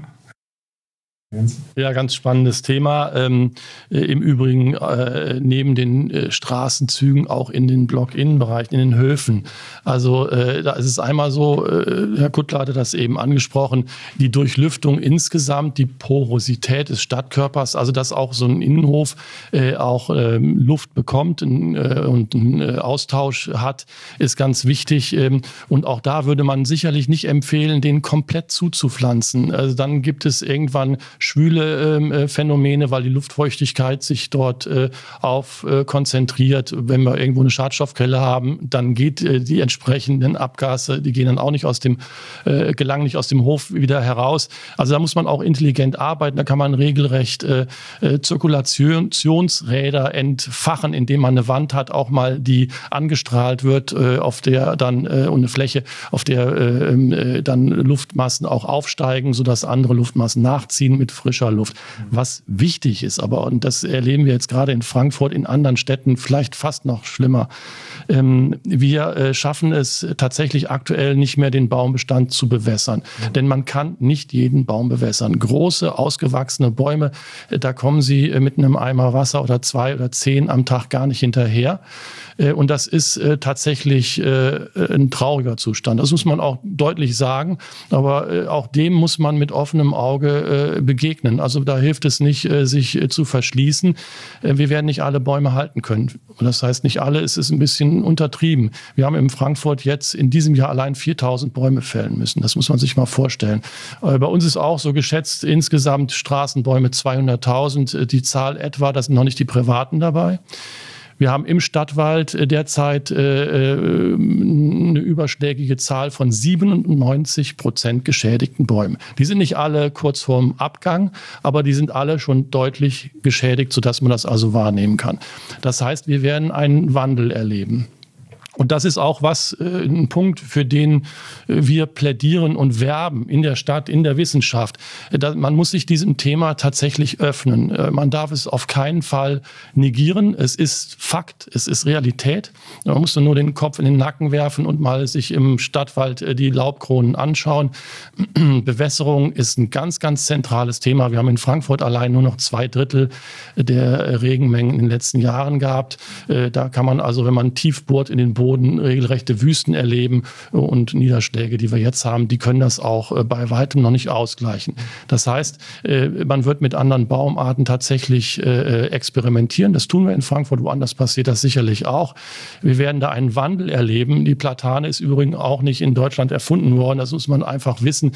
Ja, ganz spannendes Thema. Ähm, äh, Im Übrigen äh, neben den äh, Straßenzügen auch in den Block-Innenbereichen, in den Höfen. Also äh, da ist es einmal so, äh, Herr Kuttler hatte das eben angesprochen, die Durchlüftung insgesamt, die Porosität des Stadtkörpers, also dass auch so ein Innenhof äh, auch äh, Luft bekommt äh, und einen äh, Austausch hat, ist ganz wichtig. Ähm, und auch da würde man sicherlich nicht empfehlen, den komplett zuzupflanzen. Also dann gibt es irgendwann schwüle äh, Phänomene, weil die Luftfeuchtigkeit sich dort äh, auf äh, konzentriert. Wenn wir irgendwo eine Schadstoffquelle haben, dann geht äh, die entsprechenden Abgase, die gehen dann auch nicht aus dem, äh, gelangen nicht aus dem Hof wieder heraus. Also da muss man auch intelligent arbeiten. Da kann man regelrecht äh, äh, Zirkulationsräder entfachen, indem man eine Wand hat, auch mal die angestrahlt wird, äh, auf der dann äh, und eine Fläche, auf der äh, äh, dann Luftmassen auch aufsteigen, sodass andere Luftmassen nachziehen mit frischer Luft. Was wichtig ist aber, und das erleben wir jetzt gerade in Frankfurt, in anderen Städten vielleicht fast noch schlimmer, ähm, wir äh, schaffen es tatsächlich aktuell nicht mehr, den Baumbestand zu bewässern. Mhm. Denn man kann nicht jeden Baum bewässern. Große, ausgewachsene Bäume, äh, da kommen sie äh, mit einem Eimer Wasser oder zwei oder zehn am Tag gar nicht hinterher. Äh, und das ist äh, tatsächlich äh, ein trauriger Zustand. Das muss man auch deutlich sagen. Aber äh, auch dem muss man mit offenem Auge äh, begegnen. Also da hilft es nicht, äh, sich äh, zu verschließen. Äh, wir werden nicht alle Bäume halten können. Und das heißt, nicht alle, es ist ein bisschen untertrieben. Wir haben in Frankfurt jetzt in diesem Jahr allein viertausend Bäume fällen müssen. Das muss man sich mal vorstellen. Äh, bei uns ist auch so geschätzt insgesamt Straßenbäume zweihunderttausend. Die Zahl etwa, das sind noch nicht die privaten dabei. Wir haben im Stadtwald derzeit äh, eine überschlägige Zahl von siebenundneunzig Prozent geschädigten Bäumen. Die sind nicht alle kurz vorm Abgang, aber die sind alle schon deutlich geschädigt, sodass man das also wahrnehmen kann. Das heißt, wir werden einen Wandel erleben. Und das ist auch was, äh, ein Punkt, für den äh, wir plädieren und werben in der Stadt, in der Wissenschaft. Äh, da, man muss sich diesem Thema tatsächlich öffnen. Äh, man darf es auf keinen Fall negieren. Es ist Fakt, es ist Realität. Man muss nur den Kopf in den Nacken werfen und mal sich im Stadtwald äh, die Laubkronen anschauen. Bewässerung ist ein ganz, ganz zentrales Thema. Wir haben in Frankfurt allein nur noch zwei Drittel der Regenmengen in den letzten Jahren gehabt. Äh, da kann man also, wenn man tief bohrt in den Boden, regelrechte Wüsten erleben und Niederschläge, die wir jetzt haben, die können das auch bei weitem noch nicht ausgleichen. Das heißt, man wird mit anderen Baumarten tatsächlich experimentieren. Das tun wir in Frankfurt, woanders passiert das sicherlich auch. Wir werden da einen Wandel erleben. Die Platane ist übrigens auch nicht in Deutschland erfunden worden. Das muss man einfach wissen.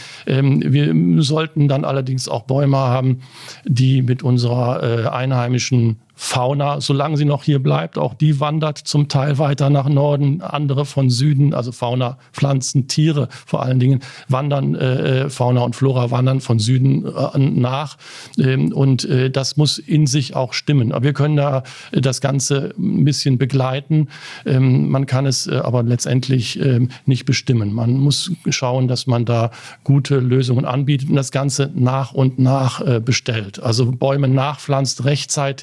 Wir sollten dann allerdings auch Bäume haben, die mit unserer einheimischen Fauna, solange sie noch hier bleibt, auch die wandert zum Teil weiter nach Norden, andere von Süden, also Fauna, Pflanzen, Tiere vor allen Dingen, wandern, äh, Fauna und Flora wandern von Süden äh, nach ähm, und äh, das muss in sich auch stimmen. Aber wir können da äh, das Ganze ein bisschen begleiten, ähm, man kann es äh, aber letztendlich äh, nicht bestimmen. Man muss schauen, dass man da gute Lösungen anbietet und das Ganze nach und nach äh, bestellt. Also Bäume nachpflanzt rechtzeitig,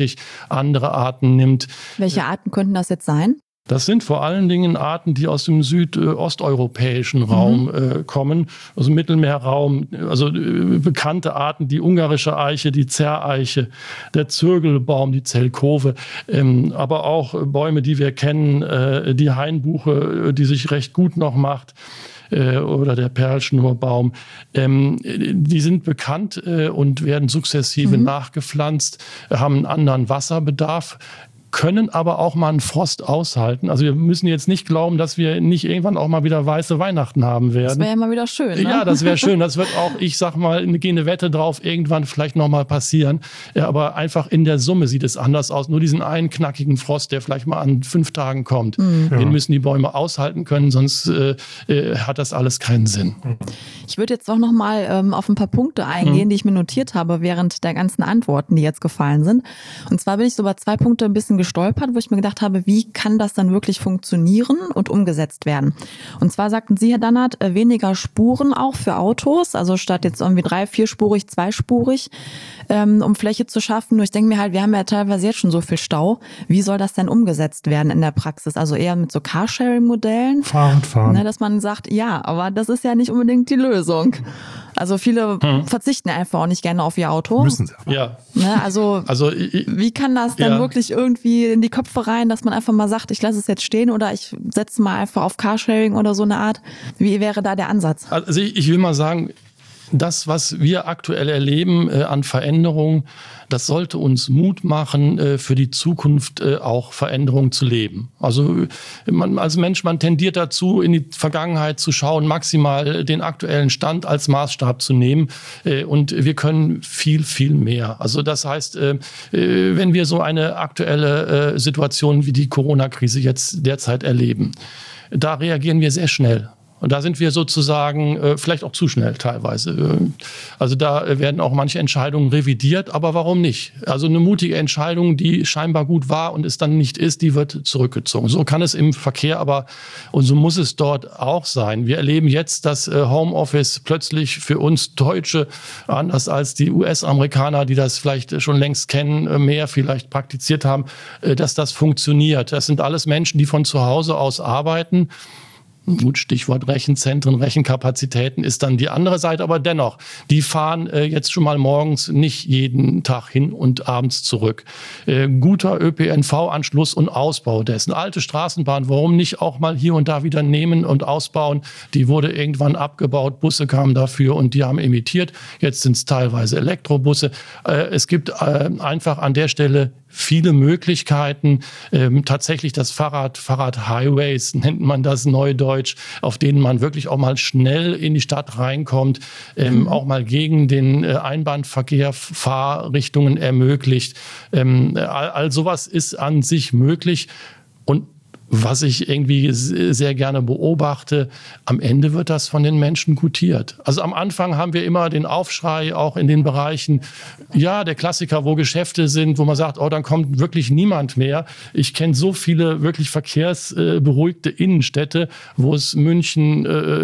andere Arten nimmt. Welche Arten könnten das jetzt sein? Das sind vor allen Dingen Arten, die aus dem südosteuropäischen Raum mhm. äh, kommen, aus dem Mittelmeerraum. Also äh, bekannte Arten, die ungarische Eiche, die Zerreiche, der Zirkelbaum, die Zelkove, ähm, aber auch äh, Bäume, die wir kennen, äh, die Hainbuche, die sich recht gut noch macht, äh, oder der Perlschnurbaum. Ähm, die sind bekannt äh, und werden sukzessive mhm. nachgepflanzt, haben einen anderen Wasserbedarf, können aber auch mal einen Frost aushalten. Also wir müssen jetzt nicht glauben, dass wir nicht irgendwann auch mal wieder weiße Weihnachten haben werden. Das wäre ja mal wieder schön, ne? Ja, das wäre schön. Das wird auch, ich sag mal, eine gehende Wette drauf, irgendwann vielleicht noch mal passieren. Ja, aber einfach in der Summe sieht es anders aus. Nur diesen einen knackigen Frost, der vielleicht mal an fünf Tagen kommt, mhm. den ja. müssen die Bäume aushalten können, sonst äh, äh, hat das alles keinen Sinn. Ich würde jetzt auch noch mal ähm, auf ein paar Punkte eingehen, mhm. die ich mir notiert habe während der ganzen Antworten, die jetzt gefallen sind. Und zwar bin ich so bei zwei Punkte ein bisschen gestolpert, wo ich mir gedacht habe, wie kann das dann wirklich funktionieren und umgesetzt werden? Und zwar sagten Sie, Herr Dannert, weniger Spuren auch für Autos, also statt jetzt irgendwie drei-, vierspurig, zweispurig, ähm, um Fläche zu schaffen. Nur ich denke mir halt, wir haben ja teilweise jetzt schon so viel Stau. Wie soll das denn umgesetzt werden in der Praxis? Also eher mit so Carsharing-Modellen? Fahren, fahren. Ne, dass man sagt, ja, aber das ist ja nicht unbedingt die Lösung. Also viele hm. verzichten einfach auch nicht gerne auf ihr Auto. Müssen sie aber. Ja. Ne, also, also ich, wie kann das dann ja. wirklich irgendwie in die Köpfe rein, dass man einfach mal sagt, ich lasse es jetzt stehen oder ich setze mal einfach auf Carsharing oder so eine Art? Wie wäre da der Ansatz? Also ich, ich will mal sagen, das, was wir aktuell erleben äh, an Veränderungen, das sollte uns Mut machen, äh, für die Zukunft äh, auch Veränderungen zu leben. Also man, als Mensch, man tendiert dazu, in die Vergangenheit zu schauen, maximal den aktuellen Stand als Maßstab zu nehmen. Äh, und wir können viel, viel mehr. Also das heißt, äh, wenn wir so eine aktuelle äh, Situation wie die Corona-Krise jetzt derzeit erleben, da reagieren wir sehr schnell. Und da sind wir sozusagen äh, vielleicht auch zu schnell teilweise. Also da werden auch manche Entscheidungen revidiert, aber warum nicht? Also eine mutige Entscheidung, die scheinbar gut war und es dann nicht ist, die wird zurückgezogen. So kann es im Verkehr aber und so muss es dort auch sein. Wir erleben jetzt, dass äh, Homeoffice plötzlich für uns Deutsche, anders als die U S-Amerikaner, die das vielleicht schon längst kennen, äh, mehr vielleicht praktiziert haben, äh, dass das funktioniert. Das sind alles Menschen, die von zu Hause aus arbeiten. Gut, Stichwort Rechenzentren, Rechenkapazitäten ist dann die andere Seite, aber dennoch, die fahren äh, jetzt schon mal morgens nicht jeden Tag hin und abends zurück. Äh, guter Ö P N V-Anschluss und Ausbau dessen. Alte Straßenbahn, warum nicht auch mal hier und da wieder nehmen und ausbauen? Die wurde irgendwann abgebaut, Busse kamen dafür und die haben emittiert. Jetzt sind es teilweise Elektrobusse. Äh, es gibt äh, einfach an der Stelle viele Möglichkeiten, ähm, tatsächlich das Fahrrad, Fahrrad-Highways nennt man das neudeutsch, auf denen man wirklich auch mal schnell in die Stadt reinkommt, ähm, mhm. auch mal gegen den äh, Einbahnverkehr Fahrrichtungen ermöglicht. Ähm, all, all sowas ist an sich möglich und was ich irgendwie sehr gerne beobachte, am Ende wird das von den Menschen gutiert. Also am Anfang haben wir immer den Aufschrei, auch in den Bereichen, ja, der Klassiker, wo Geschäfte sind, wo man sagt, oh, dann kommt wirklich niemand mehr. Ich kenne so viele wirklich verkehrsberuhigte Innenstädte, wo es München,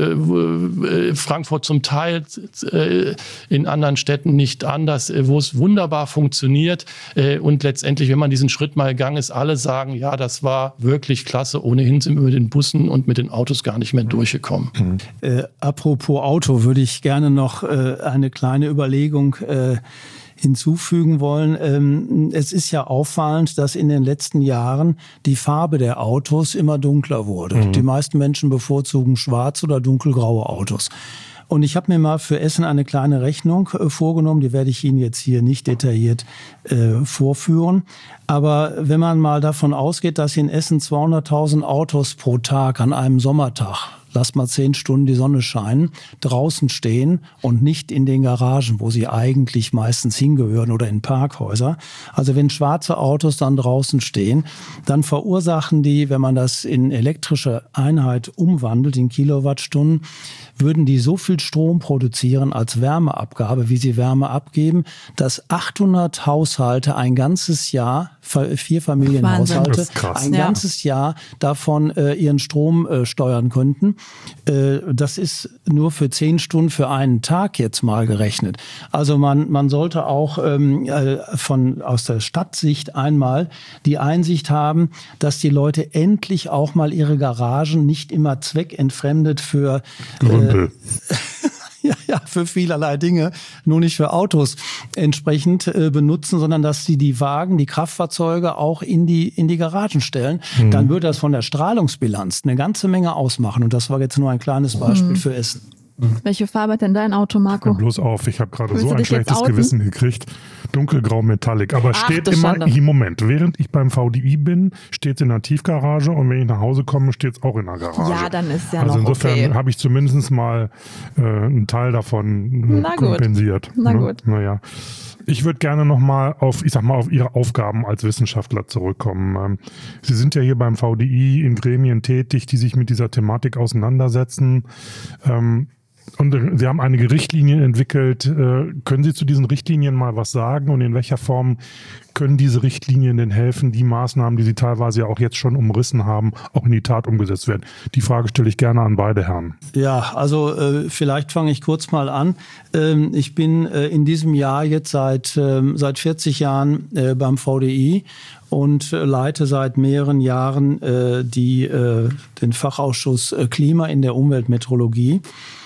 äh, Frankfurt zum Teil, äh, in anderen Städten nicht anders, wo es wunderbar funktioniert. Äh, und letztendlich, wenn man diesen Schritt mal gegangen ist, alle sagen, ja, das war wirklich klar. Klasse. Ohnehin sind wir mit den Bussen und mit den Autos gar nicht mehr durchgekommen. Mhm. Äh, apropos Auto, würde ich gerne noch äh, eine kleine Überlegung äh, hinzufügen wollen. Ähm, es ist ja auffallend, dass in den letzten Jahren die Farbe der Autos immer dunkler wurde. Mhm. Die meisten Menschen bevorzugen schwarz oder dunkelgraue Autos. Und ich habe mir mal für Essen eine kleine Rechnung äh, vorgenommen, die werde ich Ihnen jetzt hier nicht detailliert äh, vorführen. Aber wenn man mal davon ausgeht, dass in Essen zweihunderttausend Autos pro Tag an einem Sommertag, lass mal zehn Stunden die Sonne scheinen, draußen stehen und nicht in den Garagen, wo sie eigentlich meistens hingehören oder in Parkhäuser. Also wenn schwarze Autos dann draußen stehen, dann verursachen die, wenn man das in elektrische Einheit umwandelt, in Kilowattstunden, würden die so viel Strom produzieren als Wärmeabgabe, wie sie Wärme abgeben, dass achthundert Haushalte ein ganzes Jahr, vier Familienhaushalte, ein ja. ganzes Jahr davon äh, ihren Strom äh, steuern könnten. Äh, das ist nur für zehn Stunden für einen Tag jetzt mal gerechnet. Also man, man sollte auch ähm, von, aus der Stadtsicht einmal die Einsicht haben, dass die Leute endlich auch mal ihre Garagen nicht immer zweckentfremdet für Gründel. Äh, Ja, ja, für vielerlei Dinge, nur nicht für Autos entsprechend äh, benutzen, sondern dass sie die Wagen, die Kraftfahrzeuge auch in die, in die Garagen stellen. Mhm. Dann würde das von der Strahlungsbilanz eine ganze Menge ausmachen. Und das war jetzt nur ein kleines Beispiel mhm. für Essen. Mhm. Welche Farbe hat denn dein Auto, Marco? Hör bloß auf, ich habe gerade so ein schlechtes Gewissen gekriegt. Dunkelgrau Metallic. Aber es steht immer, im Moment, während ich beim V D I bin, steht es in der Tiefgarage und wenn ich nach Hause komme, steht es auch in der Garage. Ja, dann ist ja also noch insofern okay. habe ich zumindest mal äh, einen Teil davon Na kompensiert. Gut. Na ne? gut. Naja. Ich würde gerne nochmal auf, ich sag mal, auf Ihre Aufgaben als Wissenschaftler zurückkommen. Sie sind ja hier beim V D I in Gremien tätig, die sich mit dieser Thematik auseinandersetzen. Ähm, Und Sie haben einige Richtlinien entwickelt. Können Sie zu diesen Richtlinien mal was sagen und in welcher Form können diese Richtlinien denn helfen, die Maßnahmen, die Sie teilweise ja auch jetzt schon umrissen haben, auch in die Tat umgesetzt werden? Die Frage stelle ich gerne an beide Herren. Ja, also äh, vielleicht fange ich kurz mal an. Ähm, ich bin äh, in diesem Jahr jetzt seit, ähm, seit vierzig Jahren äh, beim V D I und äh, leite seit mehreren Jahren äh, die, äh, den Fachausschuss äh, Klima in der Umweltmetrologie.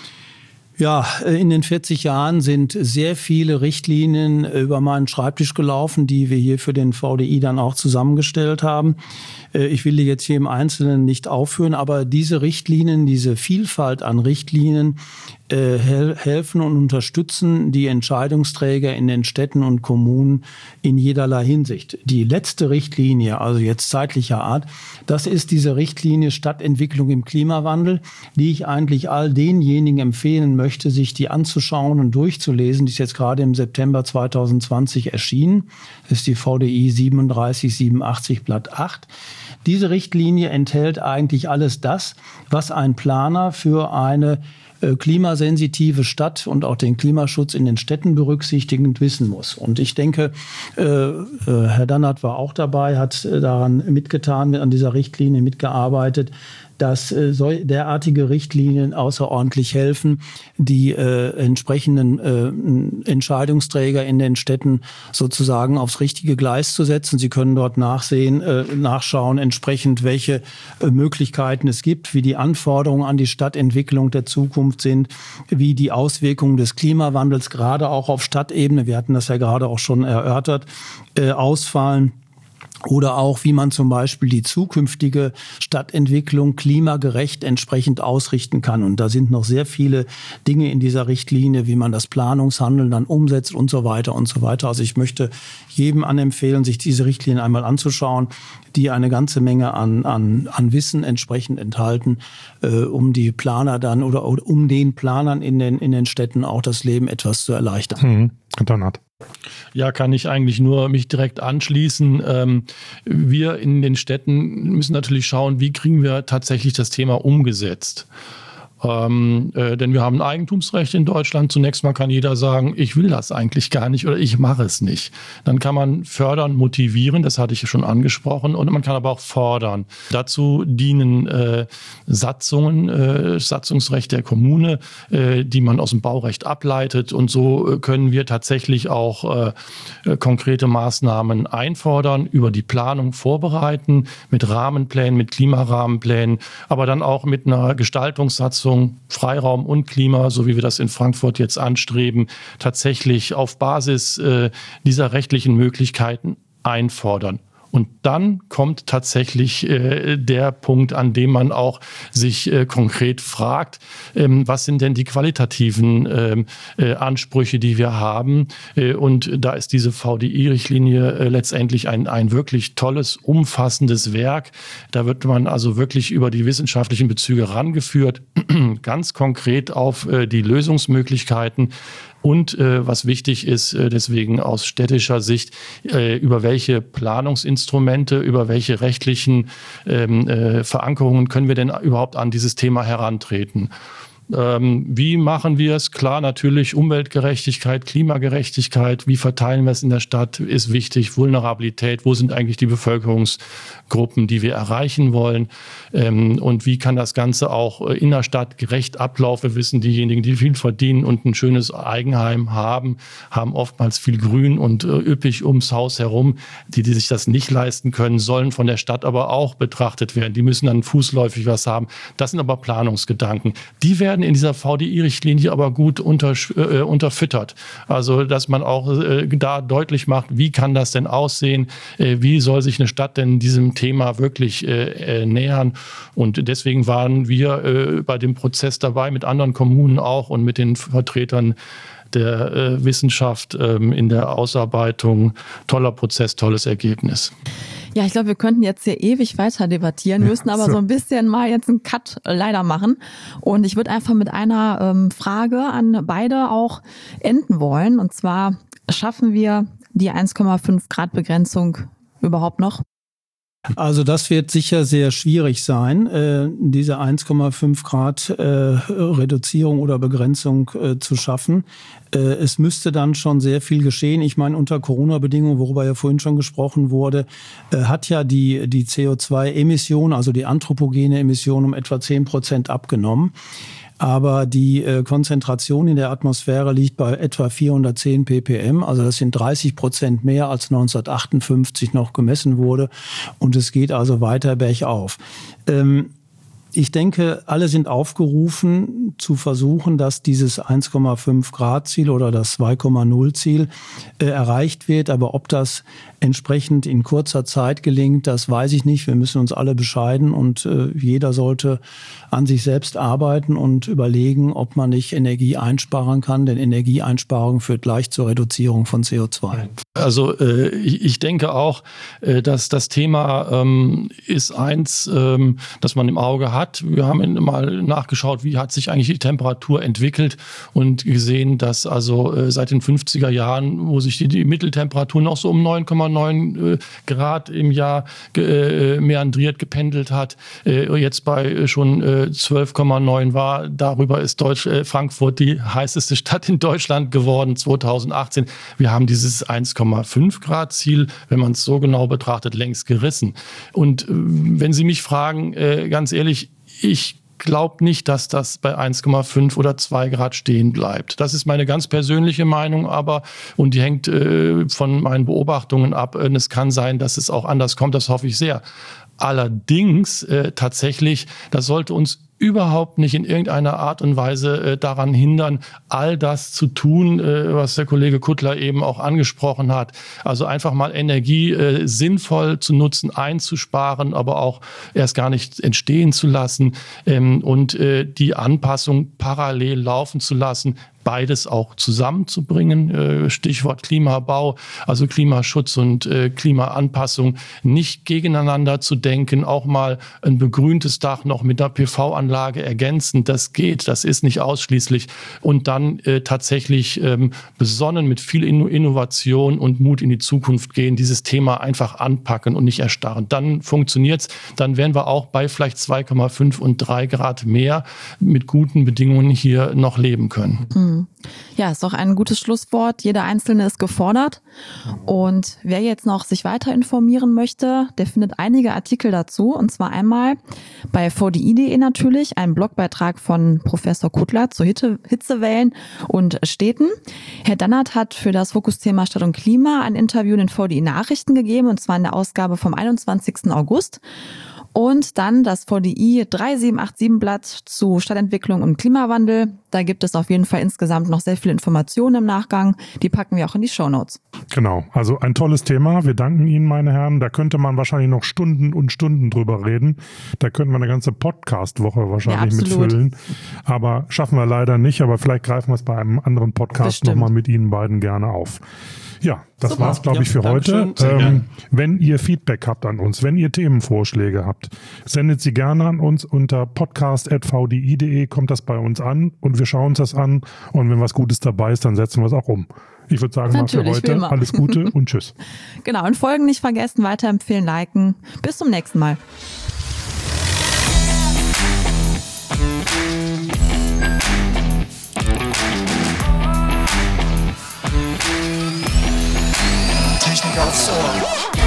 Ja, in den vierzig Jahren sind sehr viele Richtlinien über meinen Schreibtisch gelaufen, die wir hier für den V D I dann auch zusammengestellt haben. Ich will die jetzt hier im Einzelnen nicht aufführen, aber diese Richtlinien, diese Vielfalt an Richtlinien äh, helfen und unterstützen die Entscheidungsträger in den Städten und Kommunen in jederlei Hinsicht. Die letzte Richtlinie, also jetzt zeitlicher Art, das ist diese Richtlinie Stadtentwicklung im Klimawandel, die ich eigentlich all denjenigen empfehlen möchte, sich die anzuschauen und durchzulesen. Die ist jetzt gerade im September zwanzig zwanzig erschienen. Das ist die V D I siebenunddreißig siebenundachtzig Blatt acht. Diese Richtlinie enthält eigentlich alles das, was ein Planer für eine äh, klimasensitive Stadt und auch den Klimaschutz in den Städten berücksichtigend wissen muss. Und ich denke, äh, äh, Herr Dannert war auch dabei, hat äh, daran mitgetan, an dieser Richtlinie mitgearbeitet, dass äh, so derartige Richtlinien außerordentlich helfen, die äh, entsprechenden äh, Entscheidungsträger in den Städten sozusagen aufs richtige Gleis zu setzen. Sie können dort nachsehen, äh, nachschauen, entsprechend welche äh, Möglichkeiten es gibt, wie die Anforderungen an die Stadtentwicklung der Zukunft sind, wie die Auswirkungen des Klimawandels gerade auch auf Stadtebene, wir hatten das ja gerade auch schon erörtert, äh, ausfallen. Oder auch, wie man zum Beispiel die zukünftige Stadtentwicklung klimagerecht entsprechend ausrichten kann. Und da sind noch sehr viele Dinge in dieser Richtlinie, wie man das Planungshandeln dann umsetzt und so weiter und so weiter. Also ich möchte jedem anempfehlen, sich diese Richtlinien einmal anzuschauen, die eine ganze Menge an, an, an Wissen entsprechend enthalten, äh, um die Planer dann oder, oder um den Planern in den, in den Städten auch das Leben etwas zu erleichtern. Mhm. Dannert. Ja, kann ich eigentlich nur mich direkt anschließen. Ähm, wir in den Städten müssen natürlich schauen, wie kriegen wir tatsächlich das Thema umgesetzt. Ähm, äh, denn wir haben ein Eigentumsrecht in Deutschland. Zunächst mal kann jeder sagen, ich will das eigentlich gar nicht oder ich mache es nicht. Dann kann man fördern, motivieren, das hatte ich schon angesprochen, und man kann aber auch fordern. Dazu dienen äh, Satzungen, äh, Satzungsrecht der Kommune, äh, die man aus dem Baurecht ableitet, und so äh, können wir tatsächlich auch äh, konkrete Maßnahmen einfordern, über die Planung vorbereiten, mit Rahmenplänen, mit Klimarahmenplänen, aber dann auch mit einer Gestaltungssatzung, Freiraum und Klima, so wie wir das in Frankfurt jetzt anstreben, tatsächlich auf Basis äh, dieser rechtlichen Möglichkeiten einfordern. Und dann kommt tatsächlich äh, der Punkt, an dem man auch sich äh, konkret fragt, ähm, was sind denn die qualitativen ähm, äh, Ansprüche, die wir haben. Äh, und da ist diese V D I-Richtlinie äh, letztendlich ein, ein wirklich tolles, umfassendes Werk. Da wird man also wirklich über die wissenschaftlichen Bezüge rangeführt, ganz konkret auf äh, die Lösungsmöglichkeiten. Und äh, was wichtig ist, äh, deswegen aus städtischer Sicht, äh, über welche Planungsinstrumente, über welche rechtlichen ähm, äh, Verankerungen können wir denn überhaupt an dieses Thema herantreten. Ähm, wie machen wir es? Klar, natürlich Umweltgerechtigkeit, Klimagerechtigkeit. Wie verteilen wir es in der Stadt? Ist wichtig. Vulnerabilität. Wo sind eigentlich die Bevölkerungsgruppen, die wir erreichen wollen? Ähm, und wie kann das Ganze auch in der Stadt gerecht ablaufen? Wir wissen, diejenigen, die viel verdienen und ein schönes Eigenheim haben, haben oftmals viel Grün und äh, üppig ums Haus herum. Die, die sich das nicht leisten können, sollen von der Stadt aber auch betrachtet werden. Die müssen dann fußläufig was haben. Das sind aber Planungsgedanken. Die werden in dieser V D I-Richtlinie aber gut unter, äh, unterfüttert. Also, dass man auch äh, da deutlich macht, wie kann das denn aussehen? Äh, wie soll sich eine Stadt denn diesem Thema wirklich äh, äh, nähern? Und deswegen waren wir äh, bei dem Prozess dabei, mit anderen Kommunen auch und mit den Vertretern der äh, Wissenschaft ähm, in der Ausarbeitung. Toller Prozess, tolles Ergebnis. Ja, ich glaube, wir könnten jetzt hier ewig weiter debattieren, müssen aber so ein bisschen mal jetzt einen Cut leider machen. Und ich würde einfach mit einer ähm, Frage an beide auch enden wollen. Und zwar, schaffen wir die eins Komma fünf Grad Begrenzung überhaupt noch? Also das wird sicher sehr schwierig sein, äh, diese eins Komma fünf Grad äh, Reduzierung oder Begrenzung äh, zu schaffen. Äh, es müsste dann schon sehr viel geschehen. Ich meine, unter Corona-Bedingungen, worüber ja vorhin schon gesprochen wurde, äh, hat ja die, die C O zwei Emission, also die anthropogene Emission, um etwa zehn Prozent abgenommen. Aber die äh, Konzentration in der Atmosphäre liegt bei etwa vierhundertzehn ppm. Also das sind dreißig Prozent mehr als neunzehnhundertachtundfünfzig noch gemessen wurde. Und es geht also weiter bergauf. Ähm, Ich denke, alle sind aufgerufen zu versuchen, dass dieses eins Komma fünf Grad Ziel oder das zwei Komma null Ziel äh, erreicht wird. Aber ob das entsprechend in kurzer Zeit gelingt, das weiß ich nicht. Wir müssen uns alle bescheiden und äh, jeder sollte an sich selbst arbeiten und überlegen, ob man nicht Energie einsparen kann. Denn Energieeinsparung führt gleich zur Reduzierung von C O zwei. Also äh, ich, ich denke auch, äh, dass das Thema ähm, ist eins, ähm, das man im Auge hat. Wir haben mal nachgeschaut, wie hat sich eigentlich die Temperatur entwickelt und gesehen, dass also äh, seit den fünfziger Jahren, wo sich die, die Mitteltemperatur noch so um neun Komma neun äh, Grad im Jahr äh, meandriert, gependelt hat, äh, jetzt bei äh, schon äh, zwölf Komma neun war. Darüber ist Deutsch, äh, Frankfurt die heißeste Stadt in Deutschland geworden zweitausendachtzehn. Wir haben dieses eins Komma fünf Grad Ziel, wenn man es so genau betrachtet, längst gerissen. Und äh, wenn Sie mich fragen, äh, ganz ehrlich, ich glaube nicht, dass das bei eins Komma fünf oder zwei Grad stehen bleibt. Das ist meine ganz persönliche Meinung, aber und die hängt äh, von meinen Beobachtungen ab. Und es kann sein, dass es auch anders kommt, das hoffe ich sehr. Allerdings äh, tatsächlich, das sollte uns überhaupt nicht in irgendeiner Art und Weise äh, daran hindern, all das zu tun, äh, was der Kollege Kuttler eben auch angesprochen hat. Also einfach mal Energie äh, sinnvoll zu nutzen, einzusparen, aber auch erst gar nicht entstehen zu lassen ähm, und äh, die Anpassung parallel laufen zu lassen, beides auch zusammenzubringen. Stichwort Klimabau, also Klimaschutz und Klimaanpassung, nicht gegeneinander zu denken, auch mal ein begrüntes Dach noch mit einer P V-Anlage ergänzen. Das geht, das ist nicht ausschließlich. Und dann äh, tatsächlich ähm, besonnen mit viel Innovation und Mut in die Zukunft gehen, dieses Thema einfach anpacken und nicht erstarren. Dann funktioniert's. Dann wären wir auch bei vielleicht zwei Komma fünf und drei Grad mehr mit guten Bedingungen hier noch leben können. Mhm. Ja, ist doch ein gutes Schlusswort. Jeder Einzelne ist gefordert. Und wer jetzt noch sich weiter informieren möchte, der findet einige Artikel dazu. Und zwar einmal bei V D I punkt de natürlich, ein Blogbeitrag von Professor Kuttler zu Hitte, Hitzewellen und Städten. Herr Dannert hat für das Fokusthema Stadt und Klima ein Interview in den V D I Nachrichten gegeben, und zwar in der Ausgabe vom einundzwanzigsten August. Und dann das V D I drei sieben acht sieben Blatt zu Stadtentwicklung und Klimawandel. Da gibt es auf jeden Fall insgesamt noch sehr viele Informationen im Nachgang. Die packen wir auch in die Shownotes. Genau, also ein tolles Thema. Wir danken Ihnen, meine Herren. Da könnte man wahrscheinlich noch Stunden und Stunden drüber reden. Da könnten wir eine ganze Podcast-Woche wahrscheinlich ja, mitfüllen. Aber schaffen wir leider nicht. Aber vielleicht greifen wir es bei einem anderen Podcast nochmal mit Ihnen beiden gerne auf. Ja, das Super. war's, glaube ich, für ja, heute. Ähm, wenn ihr Feedback habt an uns, wenn ihr Themenvorschläge habt, sendet sie gerne an uns unter podcast at v d i punkt de, kommt das bei uns an und wir schauen uns das an, und wenn was Gutes dabei ist, dann setzen wir es auch um. Ich würde sagen, Natürlich, mal für heute alles Gute und tschüss. Genau, und Folgen nicht vergessen, weiterempfehlen, liken. Bis zum nächsten Mal. Technik aufs Ohr.